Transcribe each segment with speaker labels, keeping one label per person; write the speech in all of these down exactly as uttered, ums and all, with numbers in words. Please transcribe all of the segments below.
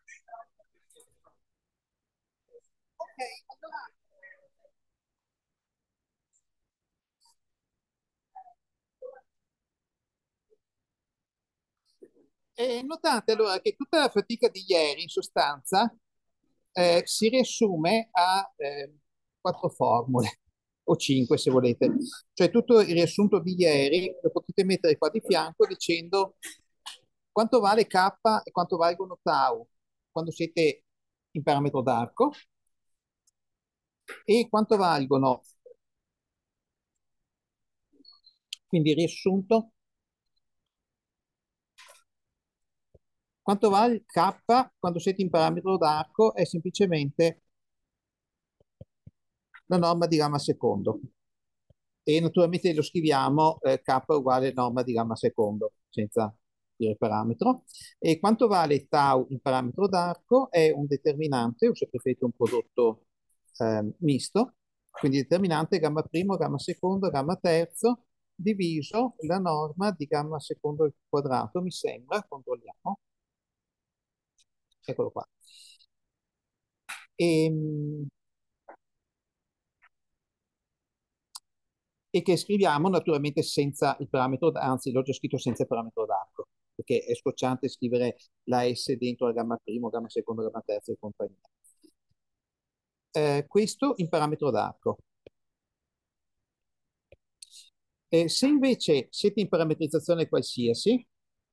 Speaker 1: Ok, allora, eh, notate allora che tutta la fatica di ieri, in sostanza, eh, si riassume a eh, quattro formule, o cinque se volete. Cioè tutto il riassunto di ieri lo potete mettere qua di fianco dicendo quanto vale K e quanto valgono tau quando siete in parametro d'arco e quanto valgono, quindi riassunto, quanto vale K quando siete in parametro d'arco è semplicemente la norma di gamma secondo. E naturalmente lo scriviamo eh, K uguale norma di gamma secondo, senza dire parametro. E quanto vale tau in parametro d'arco è un determinante, o se preferite un prodotto eh, misto, quindi determinante gamma primo, gamma secondo, gamma terzo, diviso la norma di gamma secondo al quadrato, mi sembra, controlliamo, eccolo qua. E, e che scriviamo naturalmente senza il parametro, anzi l'ho già scritto senza il parametro d'arco, perché è scocciante scrivere la S dentro la gamma primo, gamma secondo, gamma terza e compagnia. Eh, questo in parametro d'arco. Eh, se invece siete in parametrizzazione qualsiasi,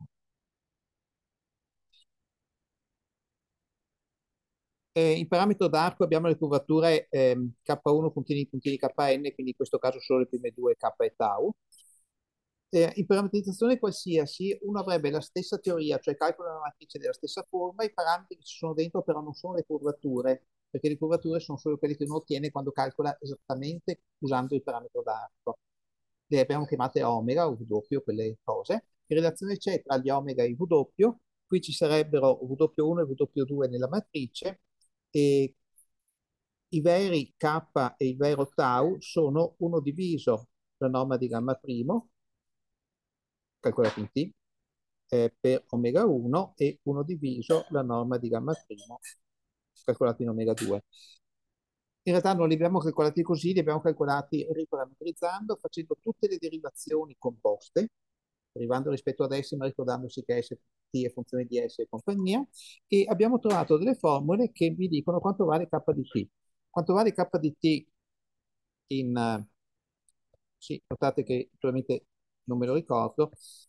Speaker 1: eh, in parametro d'arco abbiamo le curvature ehm, K uno puntini puntini K N, quindi in questo caso solo le prime due K e tau. Eh, in parametrizzazione qualsiasi uno avrebbe la stessa teoria, cioè calcola una matrice della stessa forma, i parametri che ci sono dentro però non sono le curvature, perché le curvature sono solo quelle che uno ottiene quando calcola esattamente usando il parametro d'arco. Le abbiamo chiamate omega o W, quelle cose. Che relazione c'è tra gli omega e i W? Qui ci sarebbero W uno e W due nella matrice e i veri K e il vero tau sono uno diviso la norma di gamma primo, calcolato in T, eh, per omega uno e uno diviso la norma di gamma primo, calcolato in omega due. In realtà non li abbiamo calcolati così, li abbiamo calcolati riparametrizzando, facendo tutte le derivazioni composte, derivando rispetto ad S, ma ricordandosi che S T è funzione di S e compagnia, e abbiamo trovato delle formule che vi dicono quanto vale K di T. Quanto vale K di T in... Uh, sì, notate che naturalmente non me lo ricordo,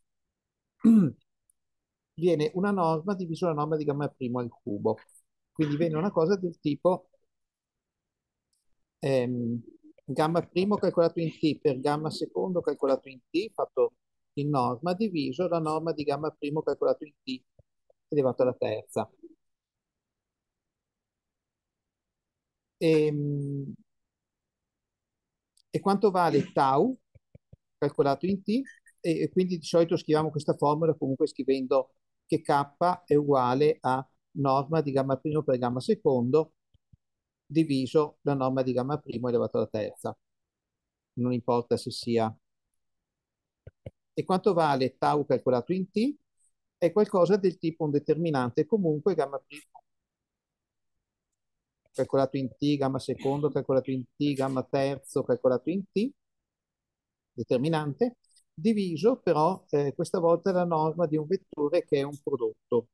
Speaker 1: viene una norma diviso la norma di gamma primo al cubo. Quindi viene una cosa del tipo ehm, gamma primo calcolato in T per gamma secondo calcolato in T, fatto in norma, diviso la norma di gamma primo calcolato in T, elevato alla terza. E, e quanto vale tau calcolato in T? E, e quindi di solito scriviamo questa formula comunque scrivendo che K è uguale a norma di gamma primo per gamma secondo diviso la norma di gamma primo elevato alla terza. Non importa se sia. E quanto vale tau calcolato in T? È qualcosa del tipo un determinante comunque gamma primo calcolato in T, gamma secondo calcolato in T, gamma terzo calcolato in T, determinante, diviso però eh, questa volta la norma di un vettore che è un prodotto.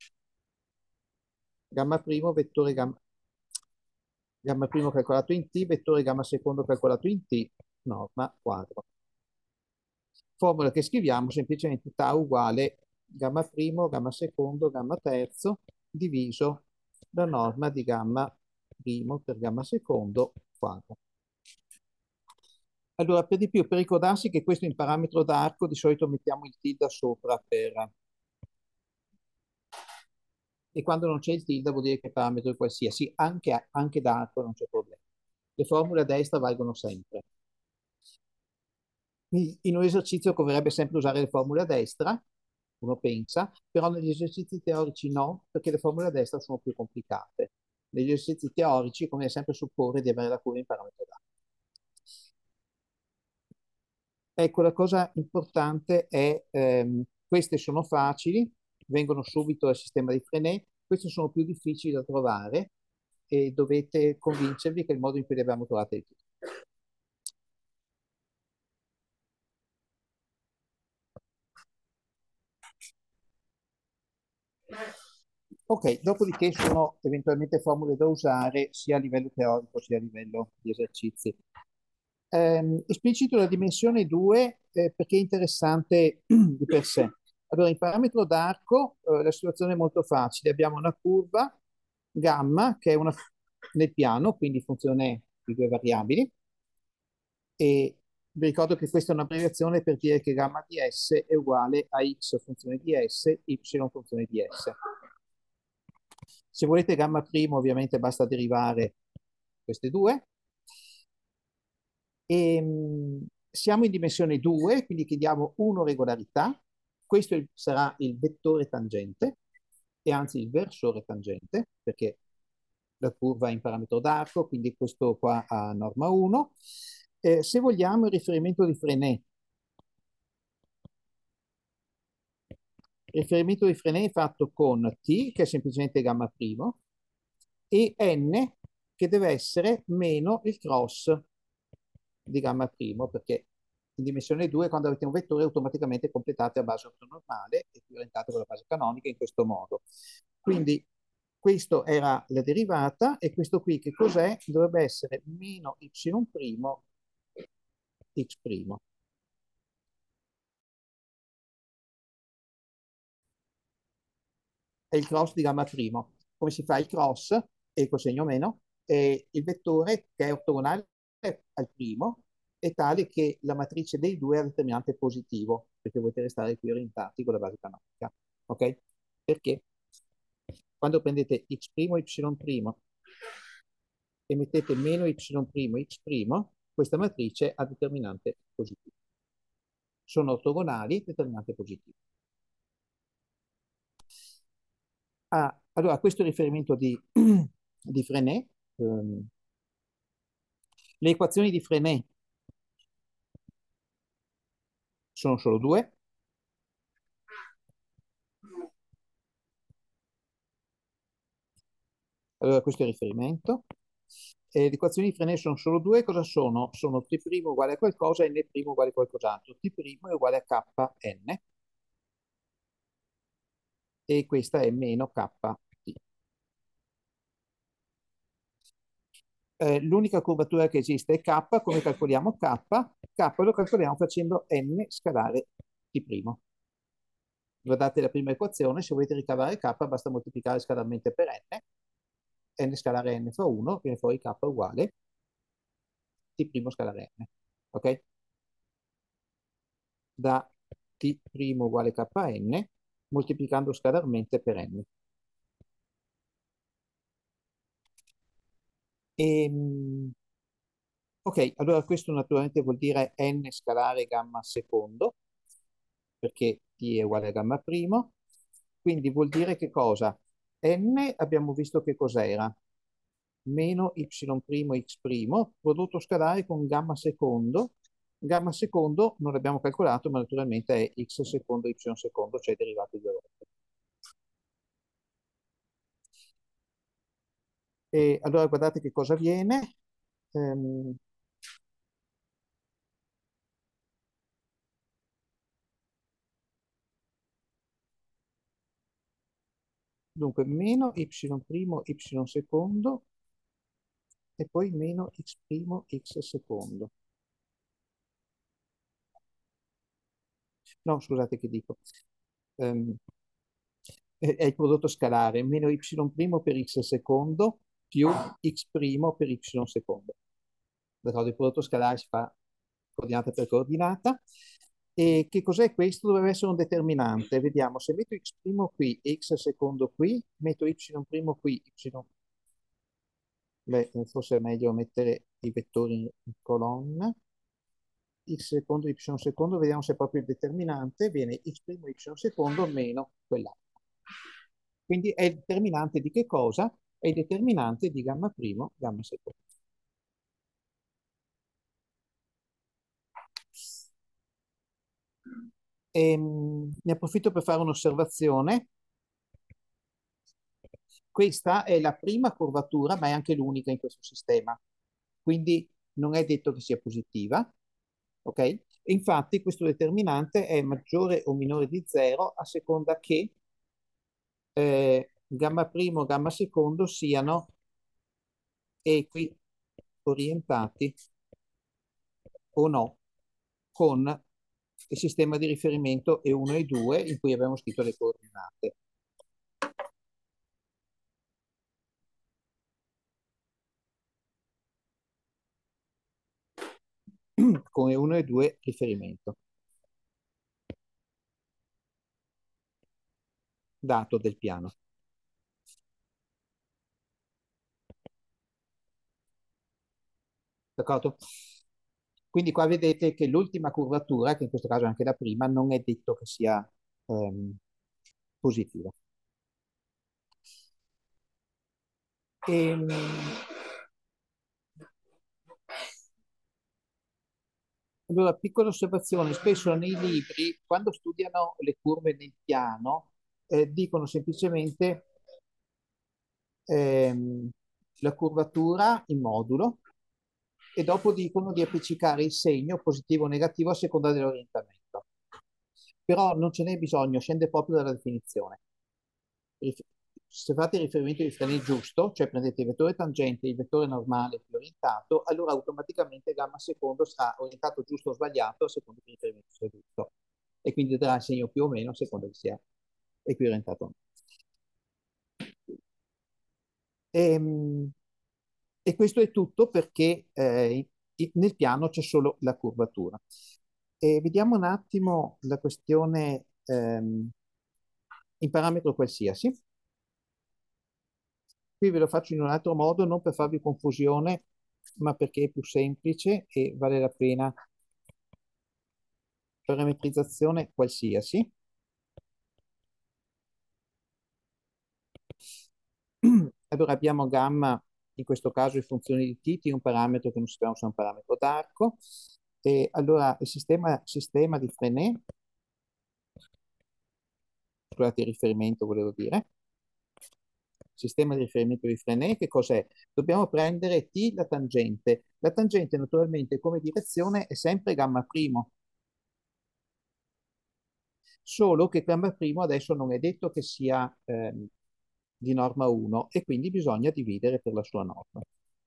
Speaker 1: Gamma primo, vettore gamma, gamma primo calcolato in T, vettore gamma secondo calcolato in T, norma quadro. Formula che scriviamo semplicemente tau uguale gamma primo, gamma secondo, gamma terzo, diviso la norma di gamma primo per gamma secondo quadro. Allora, per di più, per ricordarsi che questo in parametro d'arco di solito mettiamo il tilde sopra per... E quando non c'è il tilde vuol dire che il parametro è qualsiasi, anche, anche d'arco non c'è problema. Le formule a destra valgono sempre. In un esercizio converrebbe sempre usare le formule a destra, uno pensa, però negli esercizi teorici no, perché le formule a destra sono più complicate. Negli esercizi teorici conviene sempre supporre di avere la curva in parametro d'arco. Ecco, la cosa importante è, ehm, queste sono facili, vengono subito dal sistema di Frenet, questi sono più difficili da trovare e dovete convincervi che è il modo in cui li abbiamo trovati tutti. Ok, dopodiché sono eventualmente formule da usare sia a livello teorico sia a livello di esercizi. Ehm, esplicito la dimensione due eh, perché è interessante di per sé. Allora, in parametro d'arco eh, la situazione è molto facile. Abbiamo una curva gamma che è una nel piano, quindi funzione di due variabili. E vi ricordo che questa è un'abbreviazione per dire che gamma di S è uguale a x funzione di S, y funzione di S. Se volete gamma primo, ovviamente basta derivare queste due. E, mh, siamo in dimensione due, quindi chiediamo uno regolarità. Questo il- sarà il vettore tangente, e anzi il versore tangente, perché la curva è in parametro d'arco, quindi questo qua ha norma uno. Eh, se vogliamo il riferimento di Frenet, il riferimento di Frenet è fatto con T, che è semplicemente gamma primo, e N, che deve essere meno il cross di gamma primo, perché in dimensione due, quando avete un vettore, automaticamente completate a base ortonormale e orientate con la base canonica in questo modo. Quindi questo era la derivata, e questo qui che cos'è? Dovrebbe essere meno y' x'. È il cross di gamma primo. Come si fa il cross e col segno meno? E il vettore che è ortogonale al primo è tale che la matrice dei due ha determinante positivo, perché volete restare qui orientati con la base canonica. Ok? Perché quando prendete x', y' e mettete meno y', x', questa matrice ha determinante positivo. Sono ortogonali, determinante positivo. Ah, allora, questo è il riferimento di, di Frenet. Ehm, le equazioni di Frenet sono solo due. Allora, questo è il riferimento. E le equazioni di Frenet sono solo due. Cosa sono? Sono T' uguale a qualcosa e N' uguale a qualcos'altro. T' è uguale a Kn e questa è meno Kt. Eh, l'unica curvatura che esiste è K. Come calcoliamo K? K lo calcoliamo facendo N scalare T'. Guardate la prima equazione, se volete ricavare K basta moltiplicare scalarmente per N, N scalare N fa uno, viene fuori K uguale T' scalare N. Ok? Da T' uguale Kn, moltiplicando scalarmente per N. E, ok, allora questo naturalmente vuol dire N scalare gamma secondo, perché T è uguale a gamma primo, quindi vuol dire che cosa? N abbiamo visto che cos'era? Meno y' x', prodotto scalare con gamma secondo. Gamma secondo non l'abbiamo calcolato, ma naturalmente è x secondo y secondo, cioè derivato due volte. E allora guardate che cosa viene. Ehm, dunque, meno y', y secondo, e poi meno x', x secondo. No, scusate che dico. Ehm, è, è il prodotto scalare, meno y' per x secondo più x' per y secondo. D'accordo, il prodotto scalare si fa coordinata per coordinata. E che cos'è questo? Dovrebbe essere un determinante. Vediamo, se metto x' qui e x secondo qui, metto y' qui, y. Beh, forse è meglio mettere i vettori in colonna. X secondo, y secondo, vediamo se è proprio il determinante, viene x', y secondo meno quell'altro. Quindi è il determinante di che cosa? È il determinante di gamma primo, gamma secondo. E, mh, ne approfitto per fare un'osservazione. questa è la prima curvatura, ma è anche l'unica in questo sistema. Quindi non è detto che sia positiva, ok? E infatti questo determinante è maggiore o minore di zero a seconda che eh, gamma primo e gamma secondo siano equi orientati o no con il sistema di riferimento E uno e due in cui abbiamo scritto le coordinate. Con E uno e due riferimento. Dato del piano. D'accordo? Quindi qua vedete che l'ultima curvatura, che in questo caso è anche la prima, non è detto che sia ehm, positiva. Ehm, allora, piccola osservazione, spesso nei libri, quando studiano le curve nel piano, eh, dicono semplicemente ehm, la curvatura in modulo e dopo dicono di appiccicare il segno positivo o negativo a seconda dell'orientamento. Però non ce n'è bisogno, scende proprio dalla definizione. Se fate riferimento ai freni giusto, cioè prendete il vettore tangente e il vettore normale più orientato, allora automaticamente gamma secondo sarà orientato giusto o sbagliato a seconda che il riferimento sia giusto. E quindi darà il segno più o meno a seconda che sia equiorientato. E, e questo è tutto perché eh, nel piano c'è solo la curvatura. E vediamo un attimo la questione ehm, in parametro qualsiasi. Qui ve lo faccio in un altro modo, non per farvi confusione, ma perché è più semplice e vale la pena. Parametrizzazione qualsiasi. Allora abbiamo gamma, in questo caso in funzione di t, t è un parametro che non sappiamo se è un parametro d'arco. E allora il sistema, sistema di Frenet, scusate il riferimento volevo dire, sistema di riferimento di Frenet, che cos'è? Dobbiamo prendere t la tangente. La tangente naturalmente come direzione è sempre gamma primo, solo che gamma primo adesso non è detto che sia ehm, di norma uno e quindi bisogna dividere per la sua norma.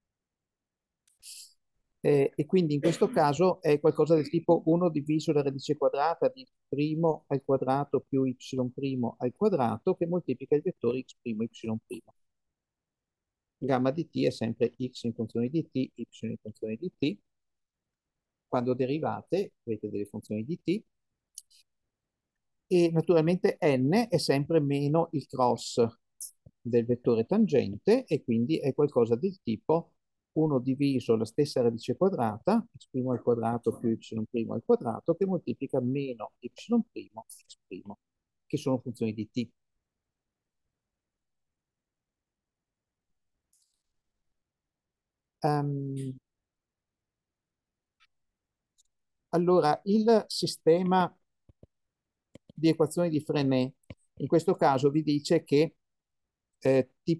Speaker 1: Eh, e quindi in questo caso è qualcosa del tipo uno diviso la radice quadrata di primo al quadrato più y' al quadrato che moltiplica il vettore x', y'. Gamma di t è sempre x in funzione di t, y in funzione di t. Quando derivate avete delle funzioni di t. E naturalmente n è sempre meno il cross del vettore tangente e quindi è qualcosa del tipo uno diviso la stessa radice quadrata, x' al quadrato più y' al quadrato, che moltiplica meno y', x', che sono funzioni di t. Um, allora, il sistema di equazioni di Frenet, in questo caso vi dice che eh, t'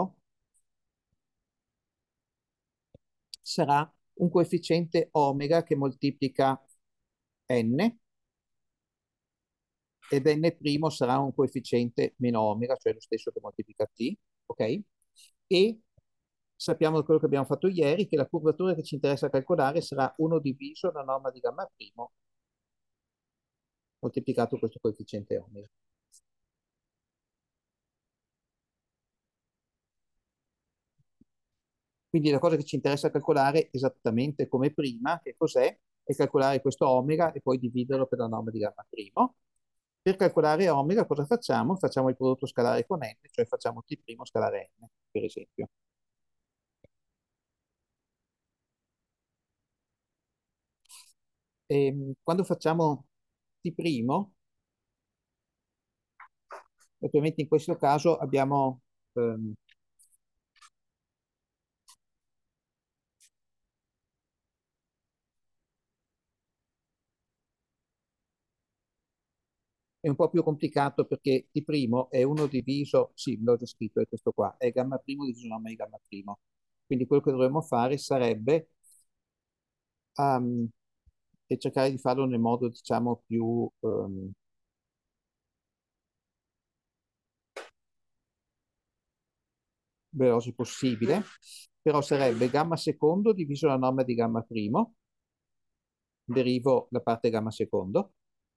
Speaker 1: sarà un coefficiente omega che moltiplica n ed n' sarà un coefficiente meno omega, cioè lo stesso che moltiplica t, ok? E sappiamo quello che abbiamo fatto ieri, che la curvatura che ci interessa calcolare sarà uno diviso la norma di gamma primo moltiplicato questo coefficiente omega. Quindi la cosa che ci interessa calcolare esattamente come prima, che cos'è? È calcolare questo omega e poi dividerlo per la norma di gamma primo. Per calcolare omega cosa facciamo? Facciamo il prodotto scalare con n, cioè facciamo t' scalare n, per esempio. E quando facciamo t', ovviamente in questo caso abbiamo ehm, è un po' più complicato perché T primo è uno diviso, sì, l'ho già scritto, è questo qua, è gamma primo diviso nomina di gamma primo. Quindi quello che dovremmo fare sarebbe um, e cercare di farlo nel modo, diciamo, più um, veloce possibile, però sarebbe gamma secondo diviso la norma di gamma primo, derivo la parte gamma secondo.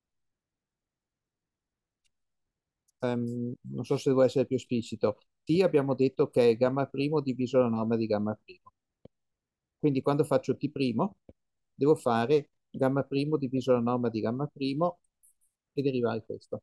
Speaker 1: Um, non so se devo essere più esplicito. T abbiamo detto che è gamma primo diviso la norma di gamma primo. Quindi quando faccio T primo, devo fare gamma primo diviso la norma di gamma primo e derivare questo.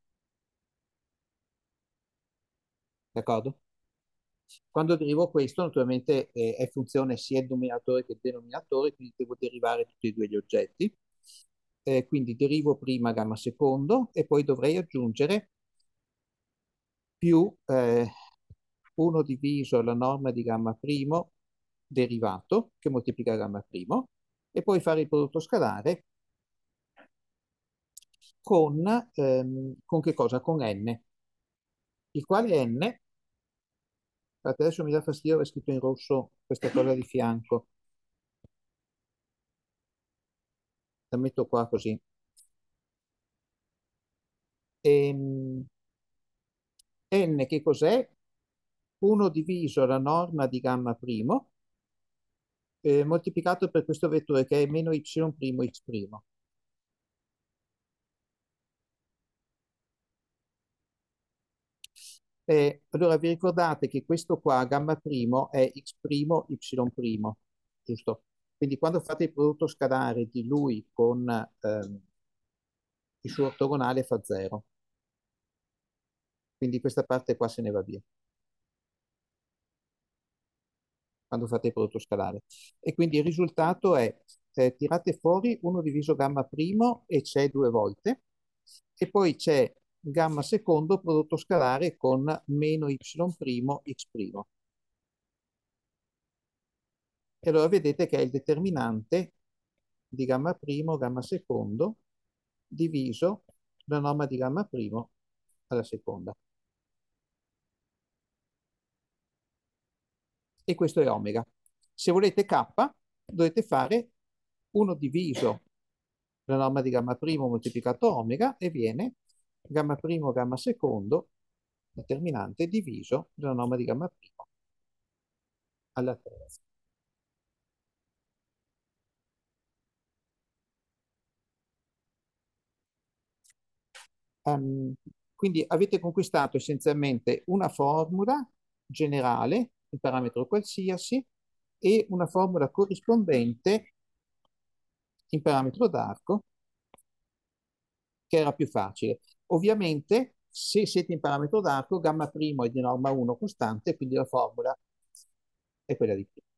Speaker 1: D'accordo? Quando derivo questo, naturalmente eh, è funzione sia il numeratore che il denominatore, quindi devo derivare tutti e due gli oggetti. Eh, quindi derivo prima gamma secondo e poi dovrei aggiungere più eh, uno diviso la norma di gamma primo derivato, che moltiplica gamma primo, e poi fare il prodotto scalare con, ehm, con che cosa? Con n, il quale n, adesso mi dà fastidio aver scritto in rosso questa cosa di fianco, la metto qua così. Ehm, n che cos'è? uno diviso la norma di gamma primo eh, moltiplicato per questo vettore che è meno y primo x primo. Eh, allora vi ricordate che questo qua, gamma primo, è x primo, y primo, giusto? Quindi quando fate il prodotto scalare di lui con ehm, il suo ortogonale fa zero. Quindi questa parte qua se ne va via quando fate il prodotto scalare. E quindi il risultato è eh, tirate fuori uno diviso gamma primo e c'è due volte, e poi c'è gamma secondo prodotto scalare con meno y primo x primo. E allora vedete che è il determinante di gamma primo, gamma secondo, diviso la norma di gamma primo alla seconda. E questo è omega. Se volete k, dovete fare uno diviso la norma di gamma primo moltiplicato omega e viene gamma primo, gamma secondo, determinante, diviso la norma di gamma primo alla terza. Um, quindi avete conquistato essenzialmente una formula generale, un parametro qualsiasi, e una formula corrispondente in parametro d'arco, che era più facile. Ovviamente, se siete in parametro d'arco, gamma primo è di norma uno costante, quindi la formula è quella di prima.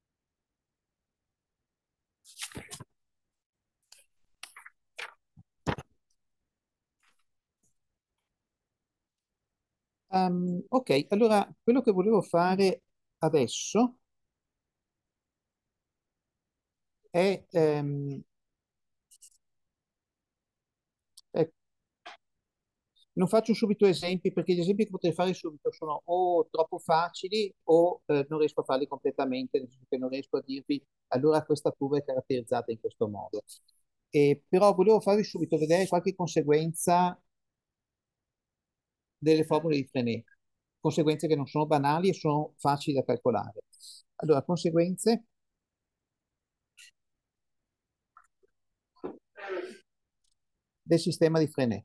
Speaker 1: Um, ok, allora quello che volevo fare adesso è, ehm, è non faccio subito esempi perché gli esempi che potrei fare subito sono o troppo facili o eh, non riesco a farli completamente, nel senso che non riesco a dirvi allora questa curva è caratterizzata in questo modo. E, però volevo farvi subito vedere qualche conseguenza delle formule di Frenet, conseguenze che non sono banali e sono facili da calcolare. Allora, conseguenze del sistema di Frenet.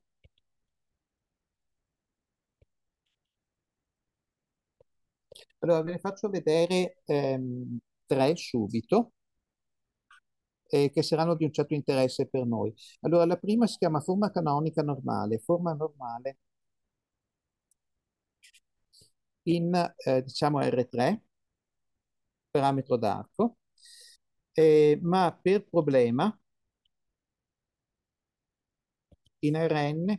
Speaker 1: Allora, ve ne faccio vedere ehm, tre subito, eh, che saranno di un certo interesse per noi. Allora, la prima si chiama forma canonica normale, forma normale in, eh, diciamo, R tre, parametro d'arco, eh, ma per problema in Rn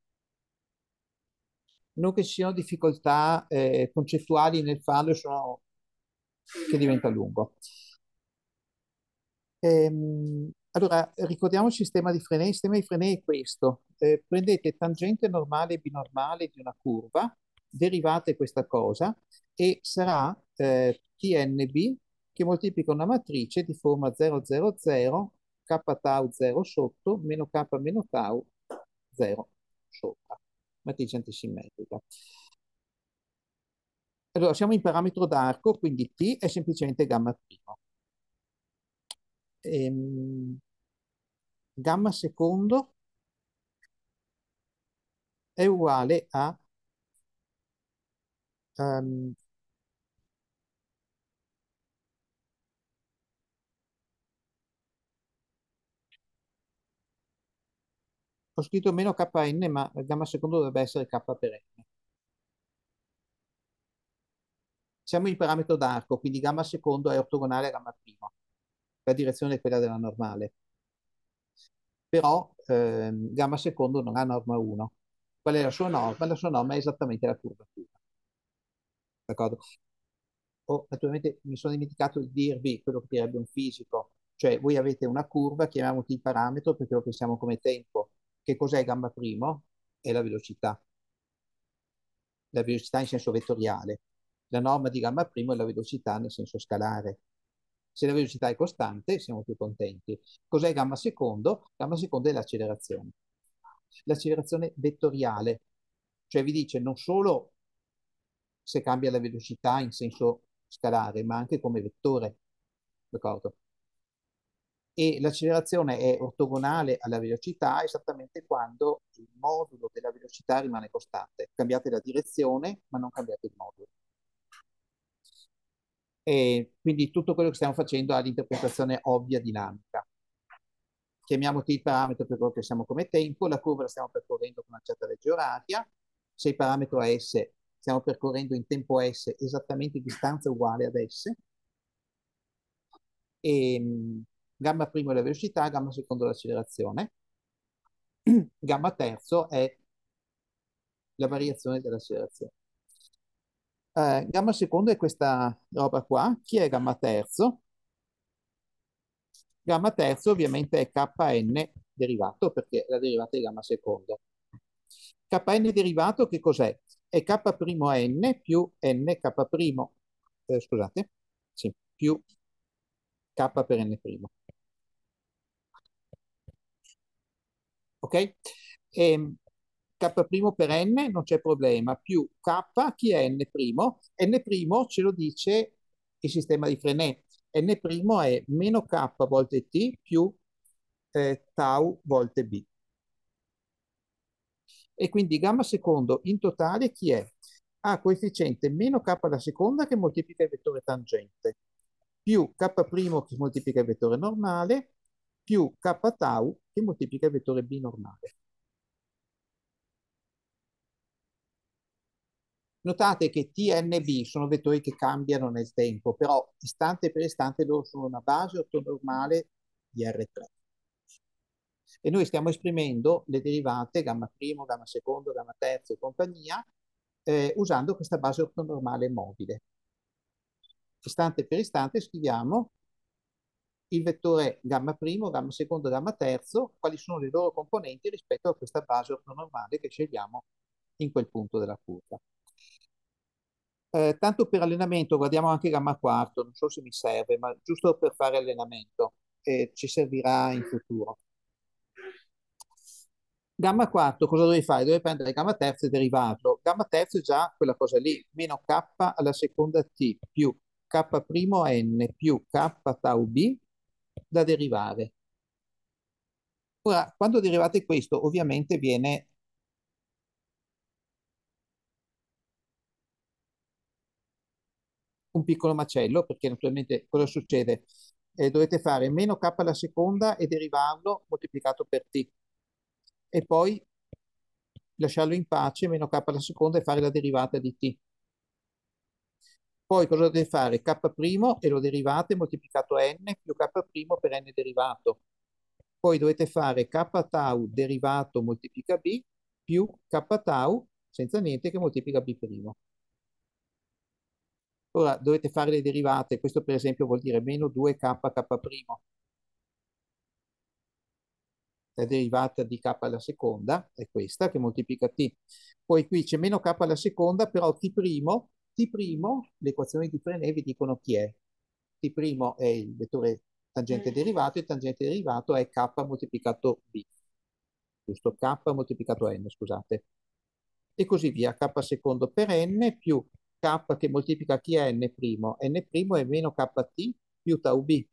Speaker 1: non che ci siano difficoltà eh, concettuali nel farlo, sono che diventa lungo. Ehm, Allora, ricordiamo il sistema di Frenet. Il sistema di Frenet è questo. Eh, prendete tangente normale e binormale di una curva, derivate questa cosa e sarà eh, T N B che moltiplica una matrice di forma zero zero zero, k tau zero sotto, meno k meno tau zero sopra. Matrice antisimmetrica. Allora, siamo in parametro d'arco, quindi T è semplicemente gamma primo. Ehm, gamma secondo è uguale a ehm, ho scritto meno kn, ma il gamma secondo dovrebbe essere k per n. Siamo in parametro d'arco, quindi gamma secondo è ortogonale a gamma primo. La direzione è quella della normale. Però ehm, gamma secondo non ha norma uno. Qual è la sua norma? La sua norma è esattamente la curvatura. D'accordo? Oh, naturalmente mi sono dimenticato di dirvi quello che direbbe un fisico, cioè voi avete una curva, chiamiamo il parametro perché lo pensiamo come tempo. Che cos'è gamma primo? È la velocità, la velocità in senso vettoriale. La norma di gamma primo è la velocità nel senso scalare. Se la velocità è costante, siamo più contenti. Cos'è gamma secondo? Gamma secondo è l'accelerazione. L'accelerazione vettoriale, cioè vi dice non solo se cambia la velocità in senso scalare, ma anche come vettore. D'accordo? E l'accelerazione è ortogonale alla velocità esattamente quando il modulo della velocità rimane costante. Cambiate la direzione, ma non cambiate il modulo. E quindi tutto quello che stiamo facendo ha l'interpretazione ovvia dinamica. Chiamiamo T il parametro per quello che siamo come tempo, la curva la stiamo percorrendo con una certa legge oraria, se il parametro è S, stiamo percorrendo in tempo S esattamente distanza uguale ad S, e mh, gamma primo è la velocità, gamma secondo l'accelerazione, gamma terzo è la variazione dell'accelerazione. Eh, gamma secondo è questa roba qua. Chi è gamma terzo? Gamma terzo ovviamente è Kn derivato perché la derivata è gamma secondo. Kn derivato che cos'è? È K primo n più n K primo, eh, scusate, sì, più K per n primo. Ok? E, K primo per n non c'è problema, più K, chi è n primo? N primo ce lo dice il sistema di Frenet. N primo è meno K volte T più eh, tau volte B. E quindi gamma secondo in totale chi è? Ha coefficiente meno K alla seconda che moltiplica il vettore tangente, più K primo che moltiplica il vettore normale, più K tau che moltiplica il vettore binormale. Notate che T N B sono vettori che cambiano nel tempo, però istante per istante loro sono una base ortonormale di R tre. E noi stiamo esprimendo le derivate gamma primo, gamma secondo, gamma terzo e compagnia eh, usando questa base ortonormale mobile. Istante per istante scriviamo il vettore gamma primo, gamma secondo, gamma terzo, quali sono le loro componenti rispetto a questa base ortonormale che scegliamo in quel punto della curva. Eh, tanto per allenamento, guardiamo anche gamma quarto, non so se mi serve, ma giusto per fare allenamento, eh, ci servirà in futuro. Gamma quarto, cosa dovevi fare? Dovevi prendere gamma terzo e derivarlo. Gamma terzo è già quella cosa lì, meno k alla seconda t più k primo n più k tau b da derivare. Ora, quando derivate questo, ovviamente viene un piccolo macello, perché naturalmente cosa succede? Eh, dovete fare meno k alla seconda e derivarlo moltiplicato per t. E poi lasciarlo in pace, meno k alla seconda e fare la derivata di t. Poi cosa dovete fare? K' e lo derivate moltiplicato n più K' per n derivato. Poi dovete fare K tau derivato moltiplica B più K tau senza niente che moltiplica B'. Ora dovete fare le derivate, questo per esempio vuol dire meno due K K'. la derivata di k alla seconda, è questa, che moltiplica t. Poi qui c'è meno k alla seconda, però t', t', le equazioni di Frenet vi dicono chi è. T' è il vettore tangente derivato, il tangente derivato è k moltiplicato b, giusto? K moltiplicato n, scusate. E così via, k secondo per n più k che moltiplica chi è n', n' è meno kt più tau b.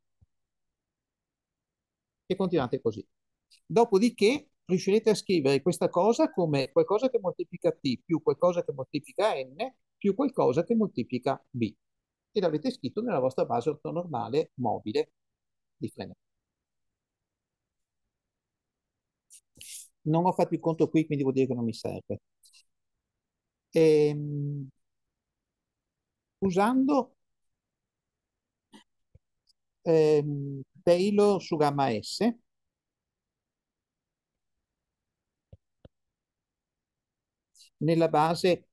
Speaker 1: E continuate così. Dopodiché riuscirete a scrivere questa cosa come qualcosa che moltiplica t più qualcosa che moltiplica n più qualcosa che moltiplica b. E l'avete scritto nella vostra base ortonormale mobile di Frenet. Non ho fatto il conto qui, quindi vuol dire che non mi serve. Ehm, usando ehm, Taylor su gamma S, nella base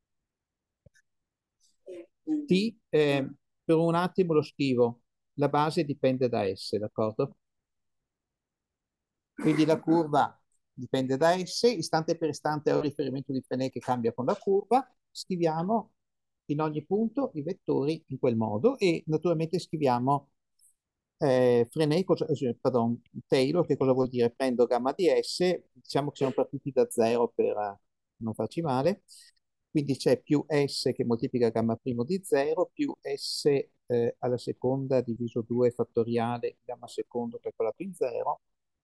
Speaker 1: T, eh, per un attimo lo scrivo, la base dipende da S, d'accordo? Quindi la curva dipende da S, istante per istante ho il riferimento di Frenet che cambia con la curva, scriviamo in ogni punto i vettori in quel modo e naturalmente scriviamo eh, Frenet, cosa, eh, pardon, Taylor, che cosa vuol dire? Prendo gamma di S, diciamo che siamo partiti da zero per eh, non farci male, quindi c'è più S che moltiplica gamma primo di zero, più S eh, alla seconda diviso due fattoriale gamma secondo calcolato in zero,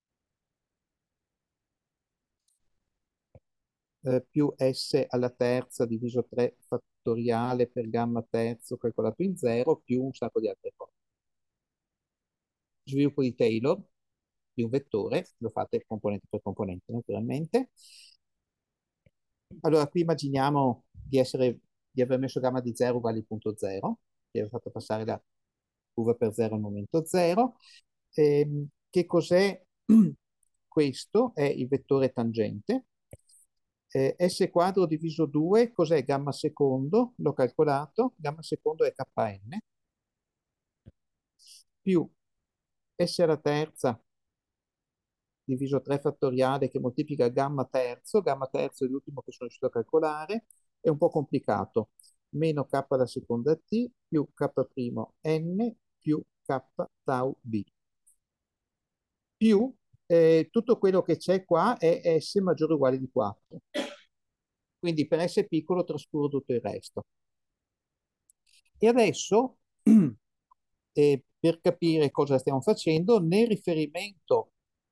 Speaker 1: eh, più S alla terza diviso tre fattoriale per gamma terzo calcolato in zero, più un sacco di altre cose. Sviluppo di Taylor di un vettore, lo fate componente per componente naturalmente. Allora qui immaginiamo di, essere, di aver messo gamma di zero uguale punto zero, che aver fatto passare la curva per zero al momento zero. Ehm, che cos'è questo? È il vettore tangente. Eh, S quadro diviso due, cos'è gamma secondo? L'ho calcolato, gamma secondo è kn, più S alla terza diviso tre fattoriale che moltiplica gamma terzo, gamma terzo è l'ultimo che sono riuscito a calcolare, è un po' complicato, meno k alla seconda t più k' n più k tau b, più eh, tutto quello che c'è qua è S maggiore o uguale di quattro. Quindi per S piccolo trascuro tutto il resto. E adesso, eh, per capire cosa stiamo facendo, nel riferimento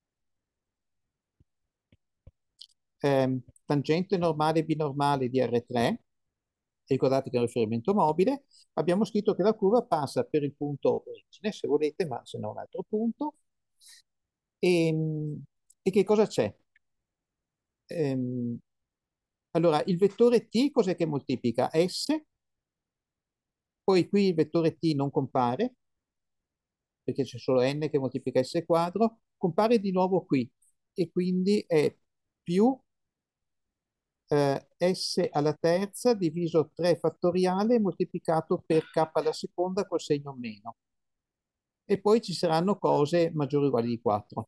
Speaker 1: eh, tangente normale binormale di R tre, ricordate che è un riferimento mobile, abbiamo scritto che la curva passa per il punto origine, se volete, ma se no un altro punto. E, e che cosa c'è? Ehm, allora, il vettore t cos'è che moltiplica? S, poi qui il vettore t non compare, perché c'è solo n che moltiplica S quadro, compare di nuovo qui, e quindi è più eh, S alla terza diviso tre fattoriale moltiplicato per k alla seconda col segno meno. E poi ci saranno cose maggiori o uguali di quattro.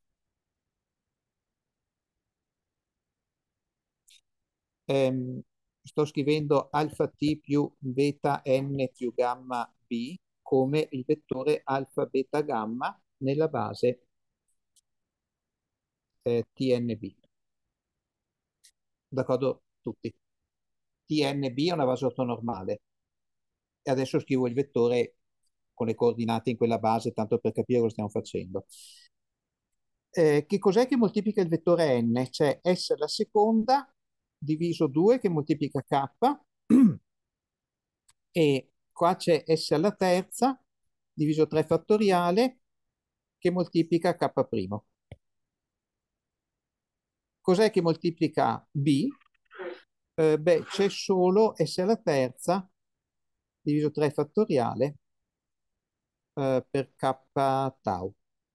Speaker 1: Ehm, sto scrivendo alfa t più beta n più gamma b come il vettore alfa beta gamma nella base eh, T N B. D'accordo tutti? T N B è una base ortonormale. E adesso scrivo il vettore con le coordinate in quella base, tanto per capire cosa stiamo facendo. Eh, che cos'è che moltiplica il vettore n? C'è S alla seconda diviso due che moltiplica k e qua c'è S alla terza diviso tre fattoriale che moltiplica k'. Cos'è che moltiplica b? Eh, beh, c'è solo S alla terza diviso tre fattoriale eh, per k tau.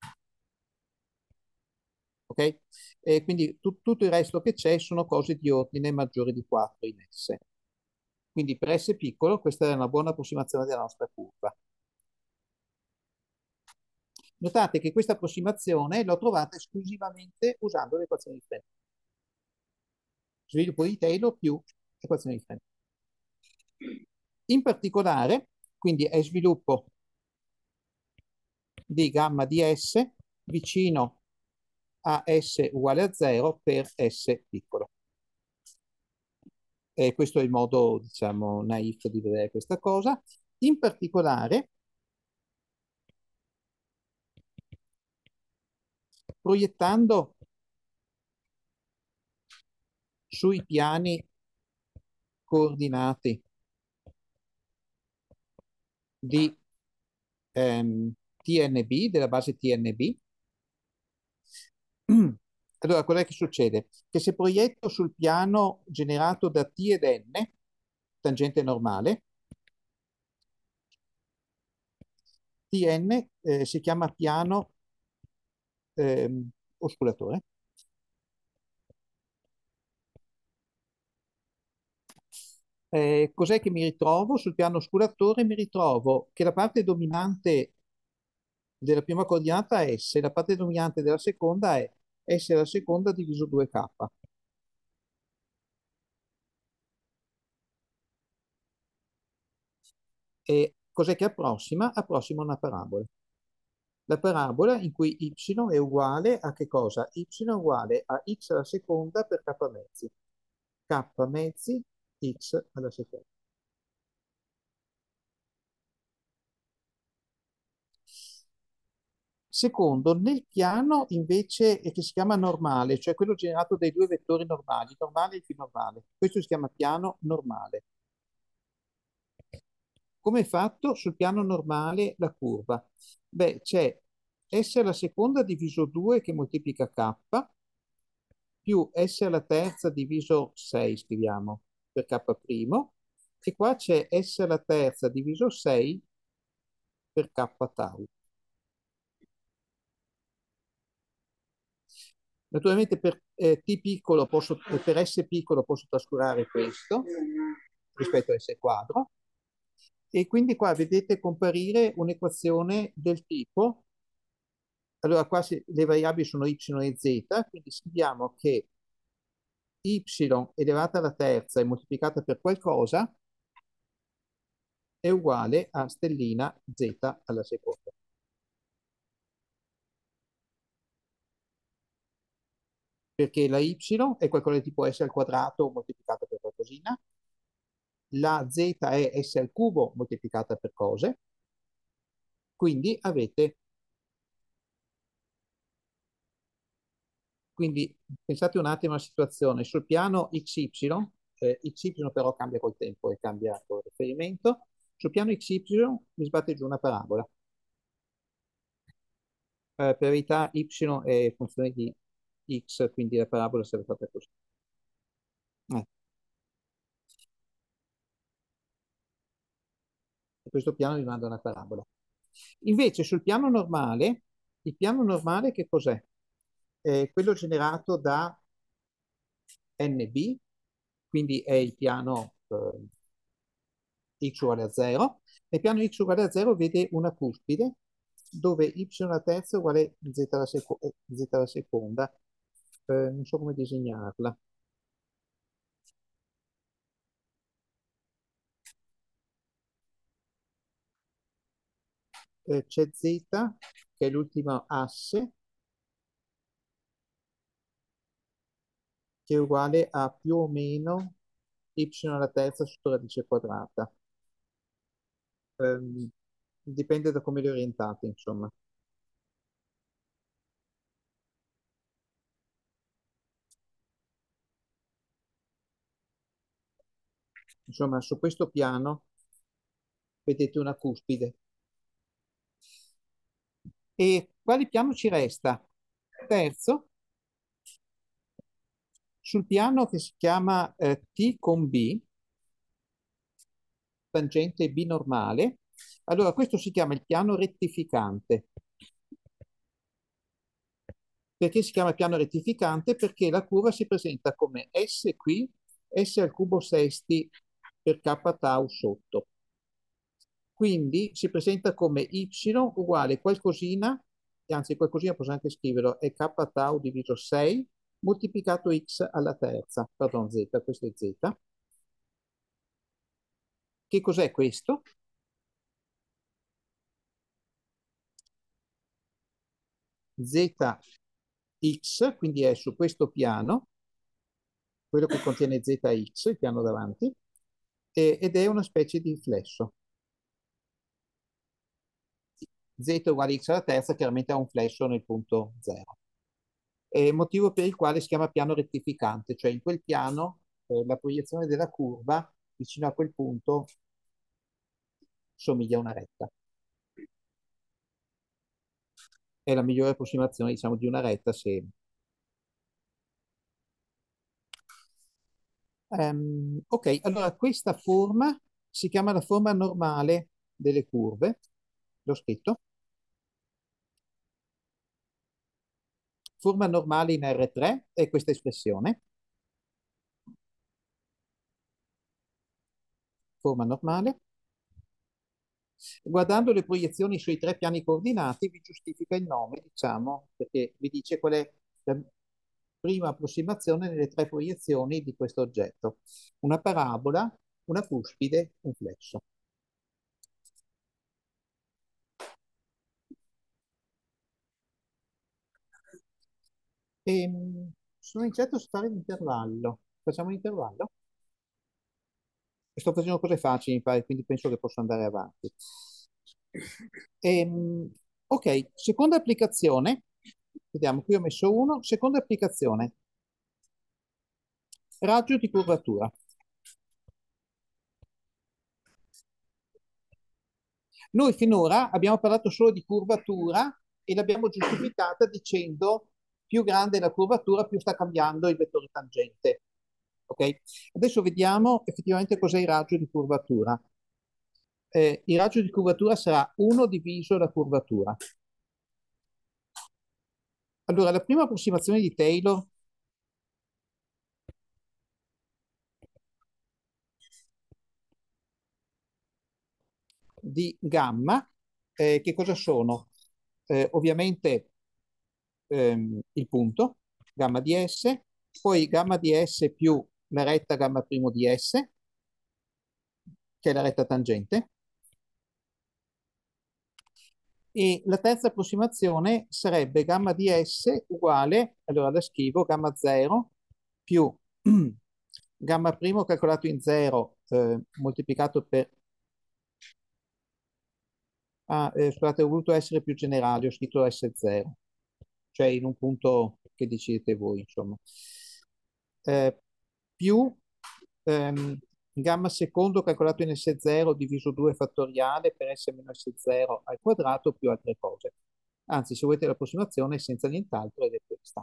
Speaker 1: Ok? E quindi tu- tutto il resto che c'è sono cose di ordine maggiore di quattro in S. Quindi per S piccolo questa è una buona approssimazione della nostra curva. Notate che questa approssimazione l'ho trovata esclusivamente usando l'equazione di Frenet. Sviluppo di Taylor più equazione di Frenet. In particolare, quindi è sviluppo di gamma di S vicino a S uguale a zero per S piccolo. E questo è il modo, diciamo, naif di vedere questa cosa. In particolare, proiettando sui piani coordinati di ehm, T N B, della base T N B, allora cos'è che succede? Che se proietto sul piano generato da T ed N, tangente normale, T N eh, si chiama piano ehm, osculatore. Eh, cos'è che mi ritrovo? Sul piano osculatore mi ritrovo che la parte dominante della prima coordinata è S, la parte dominante della seconda è S alla seconda diviso due K. E cos'è che approssima? Approssima una parabola. La parabola in cui y è uguale a che cosa? Y è uguale a x alla seconda per k mezzi. K mezzi x alla seconda. Secondo, nel piano invece che si chiama normale, cioè quello generato dai due vettori normali, normale e più normale. Questo si chiama piano normale. Come è fatto sul piano normale la curva? Beh, c'è S alla seconda diviso due che moltiplica K, più S alla terza diviso sei, scriviamo, per K', e qua c'è S alla terza diviso sei per K tau. Naturalmente per eh, T piccolo posso, per S piccolo posso trascurare questo rispetto a S quadro, e quindi qua vedete comparire un'equazione del tipo, allora qua si, le variabili sono y e z, quindi scriviamo che y elevata alla terza e moltiplicata per qualcosa è uguale a stellina z alla seconda. Perché la y è qualcosa di tipo s al quadrato moltiplicata per qualcosina, la z è s al cubo moltiplicata per cose, quindi avete, quindi pensate un attimo alla situazione, sul piano xy, eh, xy però cambia col tempo e cambia col riferimento, sul piano xy mi sbatte giù una parabola. Eh, per verità y è funzione di x, quindi la parabola sarebbe fatta così. Eh. Questo piano vi manda una parabola. Invece sul piano normale, il piano normale che cos'è? È quello generato da N B, quindi è il piano eh, x uguale a zero. Nel piano x uguale a zero vede una cuspide dove y alla terza è uguale a z alla, seco z alla seconda. Eh, non so come disegnarla. Eh, c'è z, che è l'ultimo asse, che è uguale a più o meno y alla terza sotto radice quadrata. Ehm, dipende da come li orientate, insomma. Insomma, su questo piano vedete una cuspide. E quale piano ci resta? Terzo, sul piano che si chiama eh, T con B, tangente B normale, allora questo si chiama il piano rettificante. Perché si chiama piano rettificante? Perché la curva si presenta come S qui, S al cubo sesti per K tau sotto. Quindi si presenta come y uguale qualcosina anzi qualcosina posso anche scriverlo, è k tau diviso sei moltiplicato x alla terza, pardon, z, questo è z. Che cos'è questo? Zx, quindi è su questo piano, quello che contiene zx, il piano davanti, e, ed è una specie di flesso. Z uguale x alla terza, chiaramente ha un flesso nel punto zero. È motivo per il quale si chiama piano rettificante, cioè in quel piano eh, la proiezione della curva vicino a quel punto somiglia a una retta. È la migliore approssimazione, diciamo, di una retta se... Um, ok, allora questa forma si chiama la forma normale delle curve. L'ho scritto. Forma normale in R tre è questa espressione. Forma normale. Guardando le proiezioni sui tre piani coordinati vi giustifica il nome, diciamo, perché vi dice qual è la prima approssimazione nelle tre proiezioni di questo oggetto. Una parabola, una cuspide, un flesso. E, sono iniziato a fare l'intervallo. Facciamo l'intervallo? Sto facendo cose facili, mi pare, quindi penso che posso andare avanti. Ehm, ok, seconda applicazione. Vediamo, qui ho messo uno. Seconda applicazione. Raggio di curvatura. Noi finora abbiamo parlato solo di curvatura e l'abbiamo giustificata dicendo più grande è la curvatura, più sta cambiando il vettore tangente. Ok? Adesso vediamo effettivamente cos'è il raggio di curvatura. Eh, il raggio di curvatura sarà uno diviso la curvatura. Allora, la prima approssimazione di Taylor di gamma, eh, che cosa sono? Eh, ovviamente ehm, il punto, gamma di S, poi gamma di S più la retta gamma primo di S, che è la retta tangente, e la terza approssimazione sarebbe gamma di S uguale, allora la scrivo, gamma zero più gamma primo calcolato in zero eh, moltiplicato per... Ah, eh, scusate, ho voluto essere più generale, ho scritto S zero, cioè in un punto che decidete voi, insomma. Eh, più ehm, gamma secondo calcolato in S zero diviso due fattoriale per S meno S zero al quadrato più altre cose. Anzi, se volete l'approssimazione è senza nient'altro ed è questa.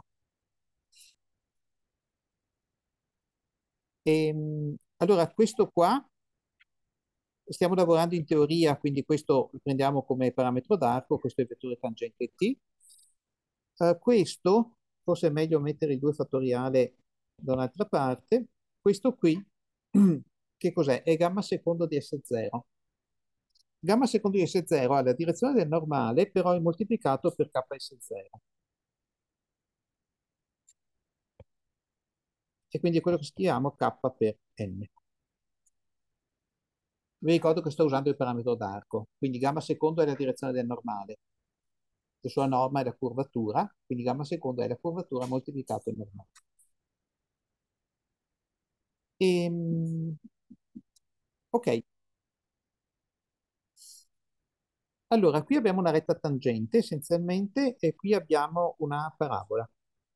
Speaker 1: Ehm, allora, questo qua, stiamo lavorando in teoria, quindi questo lo prendiamo come parametro d'arco, questo è il vettore tangente T. Uh, questo, forse è meglio mettere il due fattoriale da un'altra parte, questo qui, che cos'è? È gamma secondo di S zero. Gamma secondo di S zero ha la direzione del normale, però è moltiplicato per K S zero. E quindi è quello che scriviamo K per N. Vi ricordo che sto usando il parametro d'arco, quindi gamma secondo è la direzione del normale. La sua norma è la curvatura, quindi gamma secondo è la curvatura moltiplicato il normale. Ehm, ok, allora qui abbiamo una retta tangente essenzialmente e qui abbiamo una parabola.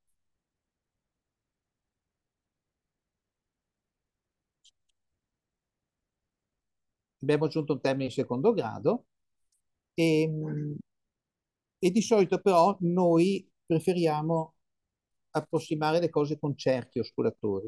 Speaker 1: Abbiamo aggiunto un termine di secondo grado e, e di solito però noi preferiamo approssimare le cose con cerchi oscuratori.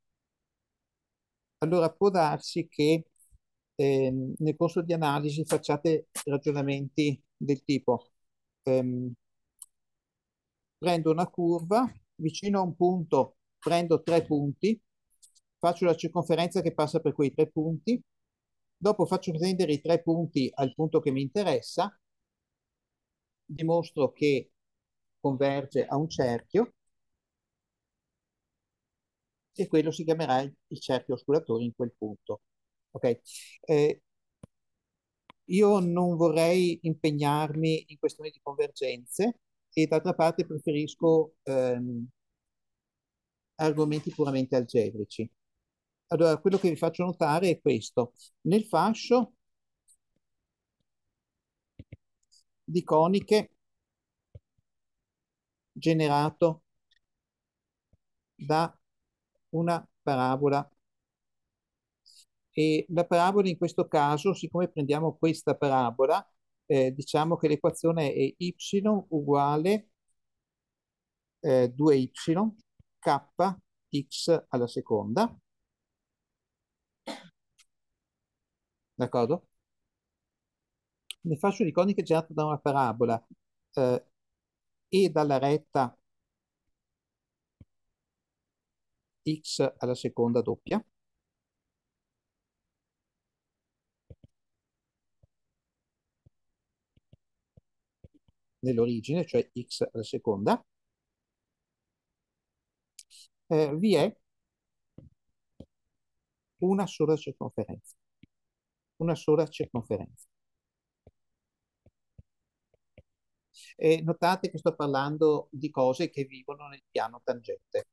Speaker 1: Allora può darsi che ehm, nel corso di analisi facciate ragionamenti del tipo ehm, prendo una curva, vicino a un punto prendo tre punti, faccio la circonferenza che passa per quei tre punti, dopo faccio prendere i tre punti al punto che mi interessa dimostro che converge a un cerchio e quello si chiamerà il, il cerchio osculatore in quel punto. Ok? Eh, io non vorrei impegnarmi in questioni di convergenze e d'altra parte preferisco ehm, argomenti puramente algebrici. Allora, quello che vi faccio notare è questo. Nel fascio di coniche generato da una parabola e la parabola in questo caso, siccome prendiamo questa parabola, eh, diciamo che l'equazione è y uguale eh, due y kx alla seconda, d'accordo? Nel fascio di coniche generato da una parabola eh, e dalla retta x alla seconda doppia, nell'origine, cioè x alla seconda, eh, vi è una sola circonferenza. Una sola circonferenza. E notate che sto parlando di cose che vivono nel piano tangente,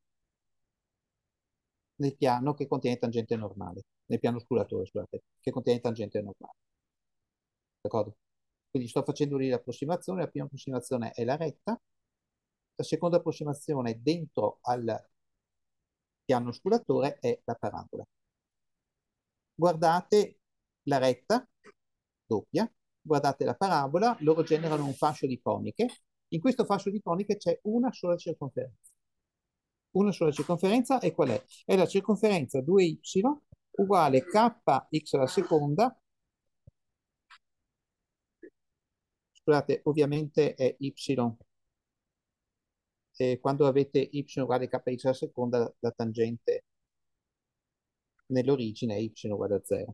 Speaker 1: nel piano che contiene tangente normale, nel piano osculatore, scusate, che contiene tangente normale. D'accordo? Quindi sto facendo lì l'approssimazione, la prima approssimazione è la retta, la seconda approssimazione dentro al piano osculatore è la parabola. Guardate la retta doppia, guardate la parabola, loro generano un fascio di coniche. In questo fascio di coniche c'è una sola circonferenza. Una sola circonferenza e qual è? È la circonferenza due y uguale kx alla seconda. Scusate, ovviamente è y. E quando avete y uguale kx alla seconda, la tangente nell'origine è y uguale a zero.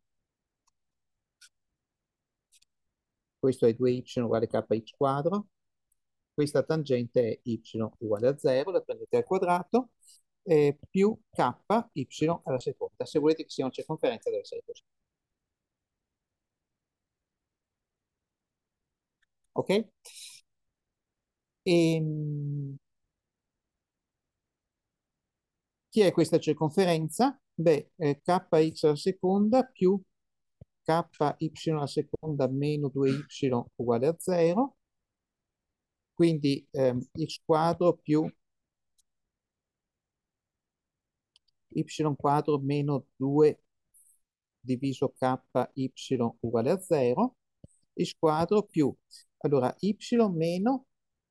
Speaker 1: Questo è due y uguale kx quadro. Questa tangente è y uguale a zero, la prendete al quadrato, eh, più ky alla seconda. Se volete che sia una circonferenza deve essere così. Ok? E, chi è questa circonferenza? Beh, eh, kx alla seconda più ky alla seconda meno due y uguale a zero. Quindi ehm, x quadro più y quadro meno due diviso ky uguale a zero, x quadro più, allora y meno,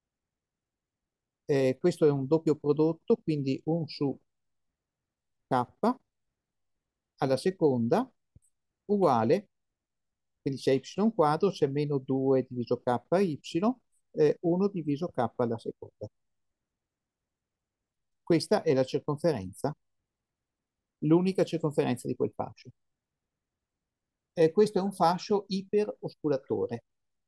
Speaker 1: eh, questo è un doppio prodotto, quindi un su k alla seconda uguale, quindi c'è y quadro, c'è meno due diviso ky, eh, uno diviso k alla seconda. Questa è la circonferenza, l'unica circonferenza di quel fascio. Eh, questo è un fascio iperosculatore.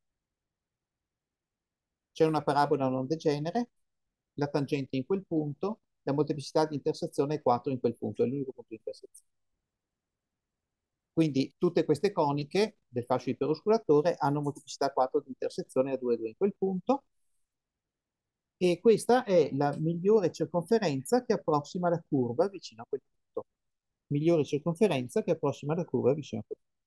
Speaker 1: C'è una parabola non degenere, la tangente in quel punto, la molteplicità di intersezione è quattro in quel punto, è l'unico punto di intersezione. Quindi tutte queste coniche del fascio iperosculatore hanno molteplicità quattro di intersezione a due, due in quel punto, e questa è la migliore circonferenza che approssima la curva vicino a quel punto. Migliore circonferenza che approssima la curva vicino a quel punto.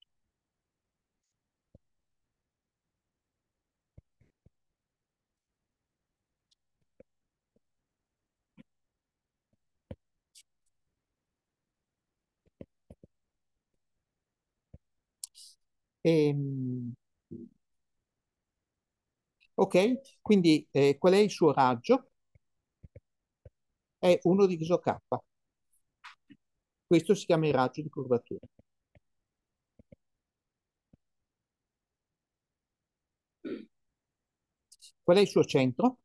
Speaker 1: Ehm, ok, quindi eh, qual è il suo raggio? È uno diviso k. Questo si chiama il raggio di curvatura. Qual è il suo centro?